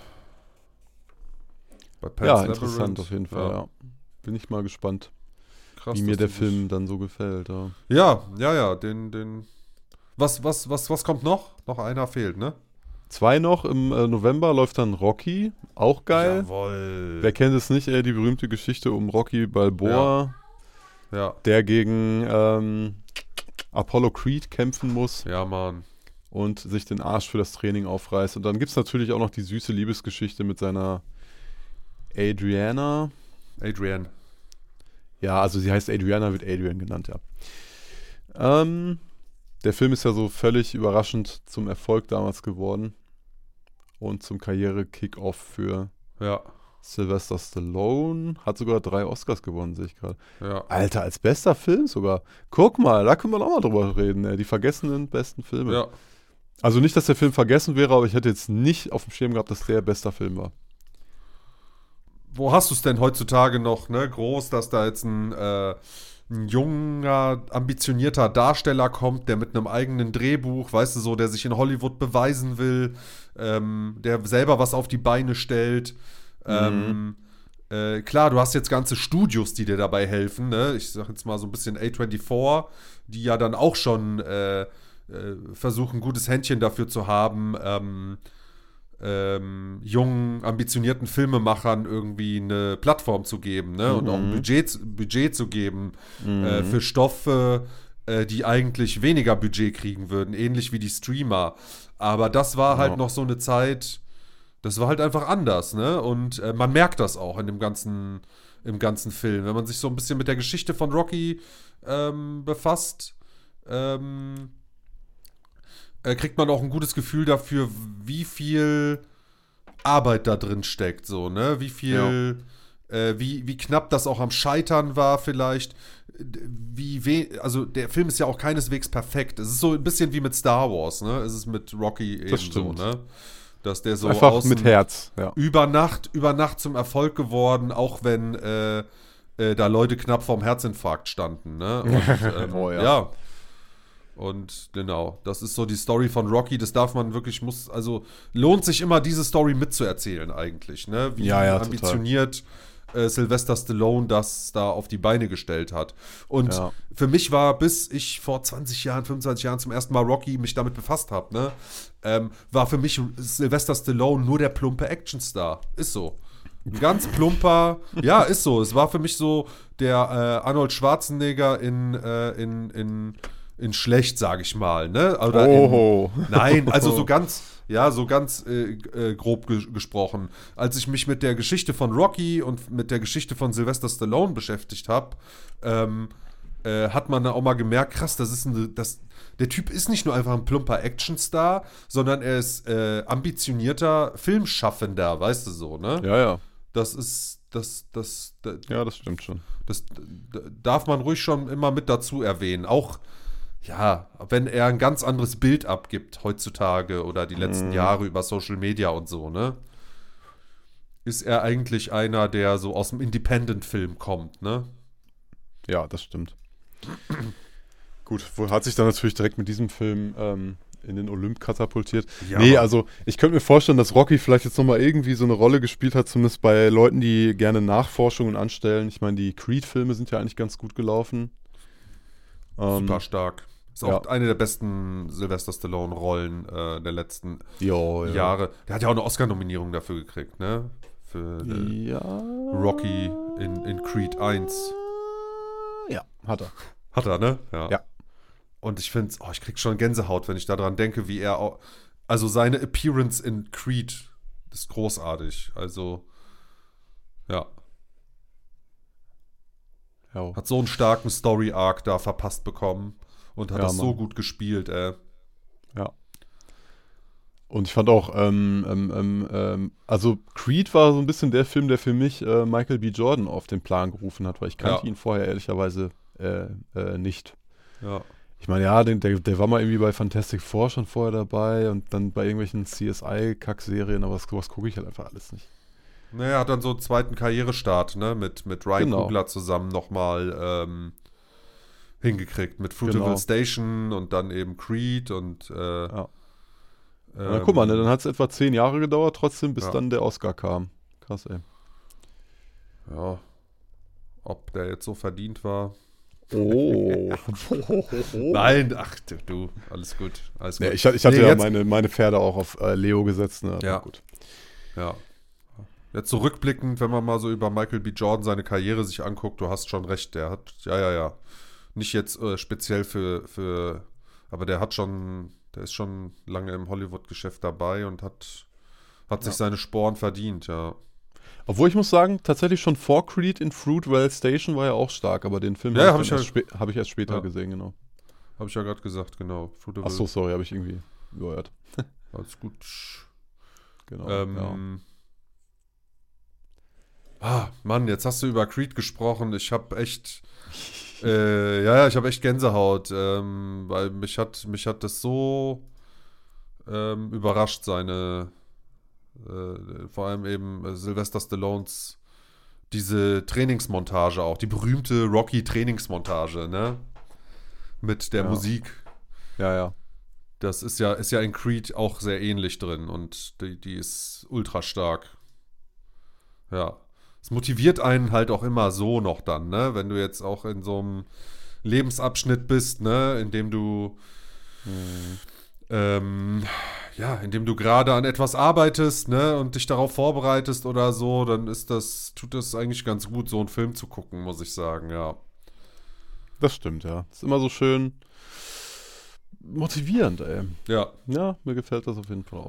Bei Pan's Ja, Labyrinth. interessant auf jeden Fall, Ja. ja. Bin ich mal gespannt, Krass, wie mir dass der du dich- Film dann so gefällt, ja. Ja, ja, ja, den, den. Was, was, was, was kommt noch? Noch einer fehlt, ne? Zwei noch, im äh, November läuft dann Rocky, auch geil. Jawohl. Wer kennt es nicht, ey, die berühmte Geschichte um Rocky Balboa, Ja, der gegen ähm, Apollo Creed kämpfen muss ja, Mann. und sich den Arsch für das Training aufreißt. Und dann gibt es natürlich auch noch die süße Liebesgeschichte mit seiner Adriana. Adrian. Ja, also sie heißt Adriana, wird Adrian genannt, ja. Ähm, der Film ist ja so völlig überraschend zum Erfolg damals geworden und zum Karriere-Kick-Off für Ja, Sylvester Stallone. Hat sogar drei Oscars gewonnen, sehe ich gerade. ja. Alter, als bester Film sogar. Guck mal, da können wir noch mal drüber reden, ey. Die vergessenen besten Filme. Ja, Also nicht, dass der Film vergessen wäre, aber ich hätte jetzt nicht auf dem Schirm gehabt, dass der bester Film war. wo hast du es denn heutzutage noch, ne? Groß, dass da jetzt ein, äh, ein junger, ambitionierter Darsteller kommt, der mit einem eigenen Drehbuch, weißt du so, der sich in Hollywood beweisen will, ähm, der selber was auf die Beine stellt. Ähm, äh, klar, du hast jetzt ganze Studios, die dir dabei helfen, ne? Ich sag jetzt mal so ein bisschen A vierundzwanzig, die ja dann auch schon äh, äh, versuchen, ein gutes Händchen dafür zu haben, ähm, ähm, jungen, ambitionierten Filmemachern irgendwie eine Plattform zu geben, ne? Und auch ein Mhm. Budget, Budget zu geben Mhm. äh, für Stoffe, äh, die eigentlich weniger Budget kriegen würden, ähnlich wie die Streamer. Aber das war halt Ja. noch so eine Zeit, das war halt einfach anders, ne? Und äh, man merkt das auch in dem ganzen, im ganzen Film. Wenn man sich so ein bisschen mit der Geschichte von Rocky ähm, befasst, ähm, äh, kriegt man auch ein gutes Gefühl dafür, wie viel Arbeit da drin steckt, so, ne? Wie viel, äh, wie, wie knapp das auch am Scheitern war vielleicht. Wie we also der Film ist ja auch keineswegs perfekt. Es ist so ein bisschen wie mit Star Wars, ne? Es ist mit Rocky eben so, ne? Dass der so Einfach außen mit Herz, ja. über Nacht, über Nacht zum Erfolg geworden, auch wenn äh, äh, da Leute knapp vorm Herzinfarkt standen, ne? Und, ähm, Oh ja. ja. Und genau, das ist so die Story von Rocky, das darf man wirklich, muss, also lohnt sich immer, diese Story mitzuerzählen eigentlich, ne? Wie Ja, ja, ambitioniert äh, Sylvester Stallone das da auf die Beine gestellt hat. Und Ja. für mich war, bis ich vor zwanzig Jahren, fünfundzwanzig Jahren zum ersten Mal Rocky mich damit befasst habe, ne? Ähm, war für mich Sylvester Stallone nur der plumpe Actionstar. Ist so. Ein ganz plumper, ja, ist so. Es war für mich so der äh, Arnold Schwarzenegger in, äh, in, in in schlecht, sage ich mal, ne? Oder Oh. in, nein, also so ganz, ja, so ganz äh, äh, grob ge- gesprochen. Als ich mich mit der Geschichte von Rocky und mit der Geschichte von Sylvester Stallone beschäftigt habe, ähm, äh, hat man da auch mal gemerkt, krass, das ist ein, das, der Typ ist nicht nur einfach ein plumper Actionstar, sondern er ist äh, ambitionierter Filmschaffender, weißt du so, ne? Ja, ja. Das ist, das, das, das, Ja, das stimmt schon. das darf man ruhig schon immer mit dazu erwähnen. Auch, ja, wenn er ein ganz anderes Bild abgibt heutzutage oder die letzten Mhm. Jahre über Social Media und so, ne? Ist er eigentlich einer, der so aus dem Independent-Film kommt, ne? Ja, das stimmt. Gut, wo hat sich dann natürlich direkt mit diesem Film ähm, in den Olymp katapultiert. Ja, nee, aber- also ich könnte mir vorstellen, dass Rocky vielleicht jetzt nochmal irgendwie so eine Rolle gespielt hat, zumindest bei Leuten, die gerne Nachforschungen anstellen. Ich meine, die Creed-Filme sind ja eigentlich ganz gut gelaufen. Ähm, Super stark. Ist auch ja. eine der besten Sylvester Stallone-Rollen äh, der letzten Jo, ja. Jahre. Der hat ja auch eine Oscar-Nominierung dafür gekriegt, ne? Für äh, Ja. Rocky in, in Creed eins. Ja, hat er. Hat er, ne? Ja. Und ich finde, oh, ich krieg schon Gänsehaut, wenn ich daran denke, wie er auch, also seine Appearance in Creed ist großartig. Also, ja, Ja, hat so einen starken Story-Arc da verpasst bekommen und hat Ja, das so Mann. gut gespielt, ey. ja. Und ich fand auch, ähm, ähm, ähm, ähm, also Creed war so ein bisschen der Film, der für mich äh, Michael B. Jordan auf den Plan gerufen hat, weil ich kannte Ja. ihn vorher ehrlicherweise äh, äh, nicht. Ja. Ich meine, ja, den, der, der war mal irgendwie bei Fantastic Four schon vorher dabei und dann bei irgendwelchen C S I-Kack-Serien, aber sowas gucke ich halt einfach alles nicht. Naja, hat dann so einen zweiten Karrierestart, ne, mit, mit Ryan Genau. Coogler zusammen nochmal ähm, hingekriegt. Mit Fruitvale Genau. Station und dann eben Creed und äh, Ja. ähm, Na, guck mal, ne, dann hat es etwa zehn Jahre gedauert trotzdem, bis Ja. dann der Oscar kam. Krass, ey. ja, ob der jetzt so verdient war. Oh. Nein, ach du, du, alles gut, alles gut. Ja, ich, ich hatte Nee, ja jetzt- meine, meine Pferde auch auf äh, Leo gesetzt, ne? Aber Ja. gut. Ja. Jetzt zurückblickend, wenn man mal so über Michael B. Jordan seine Karriere sich anguckt, du hast schon recht, der hat, ja, ja, ja. Nicht jetzt äh, speziell für, für, aber der hat schon, der ist schon lange im Hollywood-Geschäft dabei und hat, hat sich Ja. seine Sporen verdient, ja. Obwohl ich muss sagen, tatsächlich schon vor Creed in Fruitvale Station war er auch stark, aber den Film Ja, habe hab ich, ich dann ja- erst spä- hab ich erst später Ja. gesehen, genau. Habe ich ja gerade gesagt, genau. Fruitvale, Ach so, sorry, habe ich irgendwie überhört. alles gut. Genau. ja. Ähm, Ah, Mann, jetzt hast du über Creed gesprochen. Ich habe echt, äh, ja, ja, ich habe echt Gänsehaut, ähm, weil mich hat, mich hat das so ähm, überrascht, seine, äh, vor allem eben äh, Sylvester Stallones, diese Trainingsmontage auch, die berühmte Rocky-Trainingsmontage, ne? Mit der Ja. Musik. ja, ja. Das ist ja, ist ja in Creed auch sehr ähnlich drin und die, die ist ultra stark. Ja. Es motiviert einen halt auch immer so noch dann, ne? Wenn du jetzt auch in so einem Lebensabschnitt bist, ne? In dem du, ähm, ja, in dem du gerade an etwas arbeitest, ne? Und dich darauf vorbereitest oder so, dann ist das, tut das eigentlich ganz gut, so einen Film zu gucken, muss ich sagen, ja. Das stimmt, ja. Ist immer so schön motivierend, ey. Ja. Ja, mir gefällt das auf jeden Fall auch.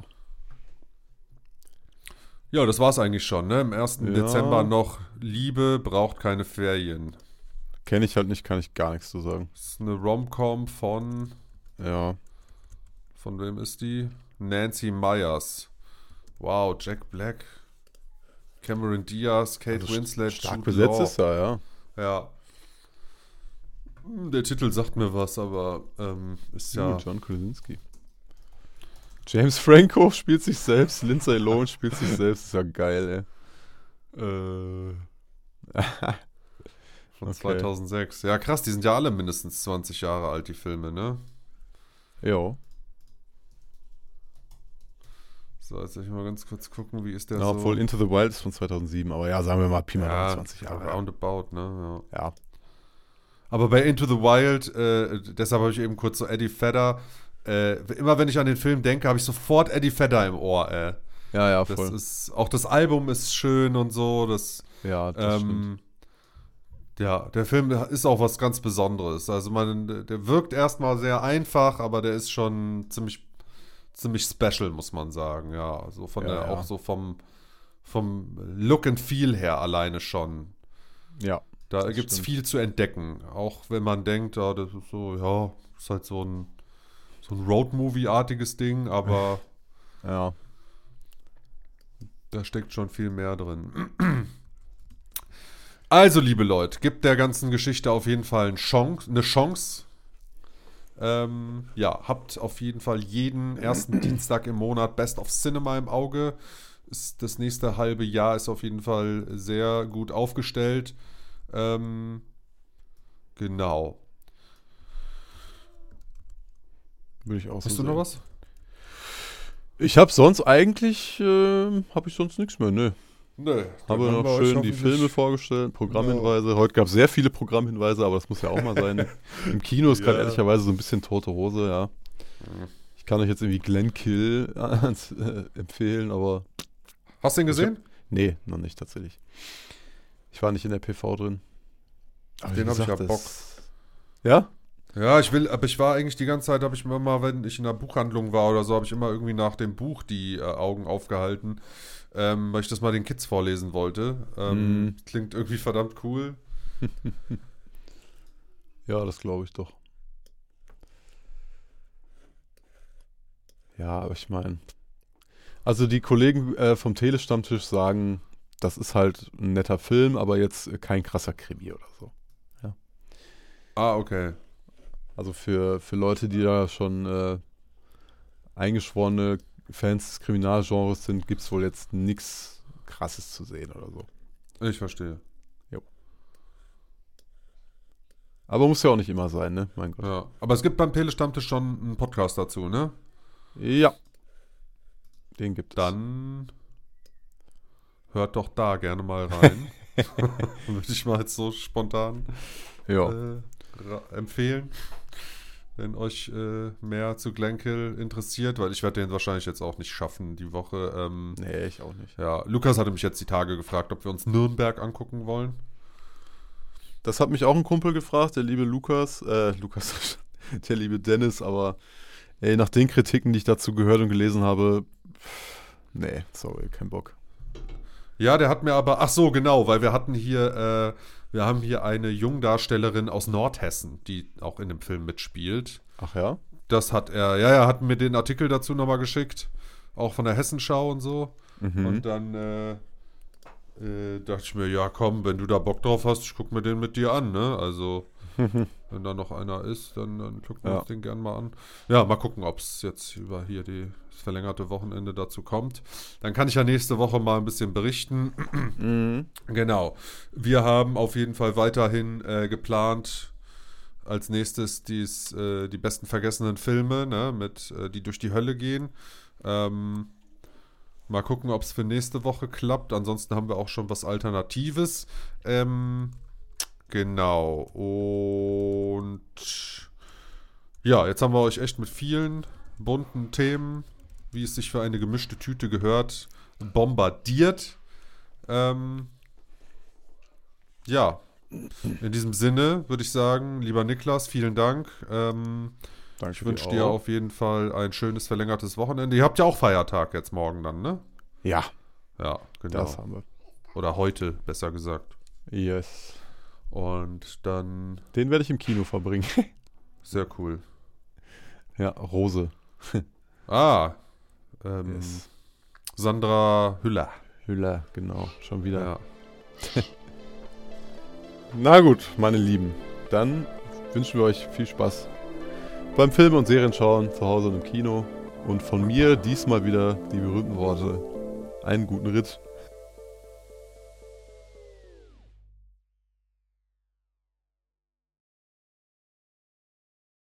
Ja, das war's eigentlich schon, ne? Im ersten Ja. Dezember noch Liebe braucht keine Ferien. Kenne ich halt nicht, kann ich gar nichts zu sagen. Das ist eine Rom-Com von, Ja. Von wem ist die? Nancy Myers. Wow, Jack Black, Cameron Diaz, Kate Also Winslet, stark Jude besetzt Law. ist er, ja. Ja. Hm, Der Titel sagt mir was, aber ähm, ist Ja. ja. John Krasinski. James Franco spielt sich selbst, Lindsay Lohan spielt sich selbst. Ist ja geil, ey. Äh. Von Okay. zweitausendsechs. Ja, krass, die sind ja alle mindestens zwanzig Jahre alt, die Filme, ne? Jo. So, jetzt soll ich mal ganz kurz gucken, wie ist der Ja, so. obwohl Into the Wild ist von zweitausendsieben, aber ja, sagen wir mal Pi mal Daumen ja, zwanzig Jahre. roundabout, ne? Ja. Ja. Aber bei Into the Wild, äh, deshalb habe ich eben kurz so Eddie Vedder. Äh, immer wenn ich an den Film denke, habe ich sofort Eddie Vedder im Ohr, ey. Ja, ja, Das voll. ist, auch das Album ist schön und so. Das, Ja, das stimmt. ähm, ja, der Film ist auch was ganz Besonderes. Also man, der wirkt erstmal sehr einfach, aber der ist schon ziemlich, ziemlich special, muss man sagen. Ja, so von Ja, der, ja. auch so vom, vom Look and Feel her alleine schon. Ja. Da Das gibt es stimmt. viel zu entdecken. Auch wenn man denkt, ja, das ist so, ja, ist halt so ein, so ein Road-Movie-artiges Ding, aber Ja. da steckt schon viel mehr drin. Also, liebe Leute, gibt der ganzen Geschichte auf jeden Fall eine Chance. Eine Chance. Ähm, ja, habt auf jeden Fall jeden ersten Dienstag im Monat Best of Cinema im Auge. Ist, das nächste halbe Jahr ist auf jeden Fall sehr gut aufgestellt. Ähm, genau. Würde ich auch so Hast du sehen. noch was? Ich habe sonst eigentlich, äh, habe ich sonst nichts mehr, nö. Nö. Habe noch schön die Filme vorgestellt, Programmhinweise. Heute gab es sehr viele Programmhinweise, aber das muss ja auch mal sein. Im Kino ist gerade Ja. ehrlicherweise so ein bisschen tote Hose, ja. Ich kann euch jetzt irgendwie Glenn Kill äh, empfehlen, aber Hast du ihn gesehen? nee, noch nicht tatsächlich. Ich war nicht in der P V drin. Aber Den wie hab ich gesagt, ja das- Ja? Ja, ich will, aber ich war eigentlich die ganze Zeit, habe ich mir immer, wenn ich in einer Buchhandlung war oder so, habe ich immer irgendwie nach dem Buch die äh, Augen aufgehalten, ähm, weil ich das mal den Kids vorlesen wollte. Ähm, Mhm. Klingt irgendwie verdammt cool. Ja, das glaube ich doch. Ja, aber ich meine, also die Kollegen äh, vom Telestammtisch sagen, das ist halt ein netter Film, aber jetzt äh, kein krasser Krimi oder so. Ah, okay. Also für, für Leute, die da schon äh, eingeschworene Fans des Kriminalgenres sind, gibt es wohl jetzt nichts Krasses zu sehen oder so. Ich verstehe. Aber muss ja auch nicht immer sein, ne? Mein Gott. Ja. Aber es gibt beim Telestammtisch schon einen Podcast dazu, ne? Ja. Den gibt es. Dann hört doch da gerne mal rein. Würde ich mal jetzt so spontan Ja. äh, ra- empfehlen, wenn euch äh, mehr zu Glenkill interessiert, weil ich werde den wahrscheinlich jetzt auch nicht schaffen die Woche. Ähm, Nee, ich auch nicht. ja, Lukas hatte mich jetzt die Tage gefragt, ob wir uns Nürnberg angucken wollen. Das hat mich auch ein Kumpel gefragt, der liebe Lukas, äh, Lukas, der liebe Dennis, aber ey, nach den Kritiken, die ich dazu gehört und gelesen habe, pff, nee, sorry, kein Bock. Ja, der hat mir aber, ach so, genau, weil wir hatten hier, äh, wir haben hier eine Jungdarstellerin aus Nordhessen, die auch in dem Film mitspielt. Ach ja? Das hat er, ja, er hat mir den Artikel dazu nochmal geschickt, auch von der Hessenschau und so. Mhm. Und dann äh, äh, dachte ich mir, ja komm, wenn du da Bock drauf hast, ich guck mir den mit dir an, ne? Also, wenn da noch einer ist, dann, dann gucken wir Ja. uns den gern mal an. Ja, mal gucken, ob es jetzt über hier die, das verlängerte Wochenende dazu kommt. Dann kann ich ja nächste Woche mal ein bisschen berichten. Mhm. Genau. Wir haben auf jeden Fall weiterhin äh, geplant, als nächstes dies, äh, die besten vergessenen Filme, ne, mit, äh, die durch die Hölle gehen. Ähm, mal gucken, ob es für nächste Woche klappt. Ansonsten haben wir auch schon was Alternatives. Ähm, genau. Und ja, jetzt haben wir euch echt mit vielen bunten Themen, wie es sich für eine gemischte Tüte gehört, bombardiert. Ähm, ja, in diesem Sinne würde ich sagen, lieber Niklas, vielen Dank. Ähm, Danke ich wünsche dir auf jeden Fall ein schönes verlängertes Wochenende. Ihr habt ja auch Feiertag jetzt morgen dann, ne? Ja, Ja, genau. das haben wir. Oder heute, besser gesagt. Yes. Und dann, Den werde ich im Kino verbringen. sehr cool. Ja, Rose. Ah, ähm, Yes. Sandra Hüller. Hüller, genau. Schon wieder. Ja. Na gut, meine Lieben. Dann wünschen wir euch viel Spaß beim Film und Serien schauen, zu Hause und im Kino. Und von mir diesmal wieder die berühmten Worte. Einen guten Ritt.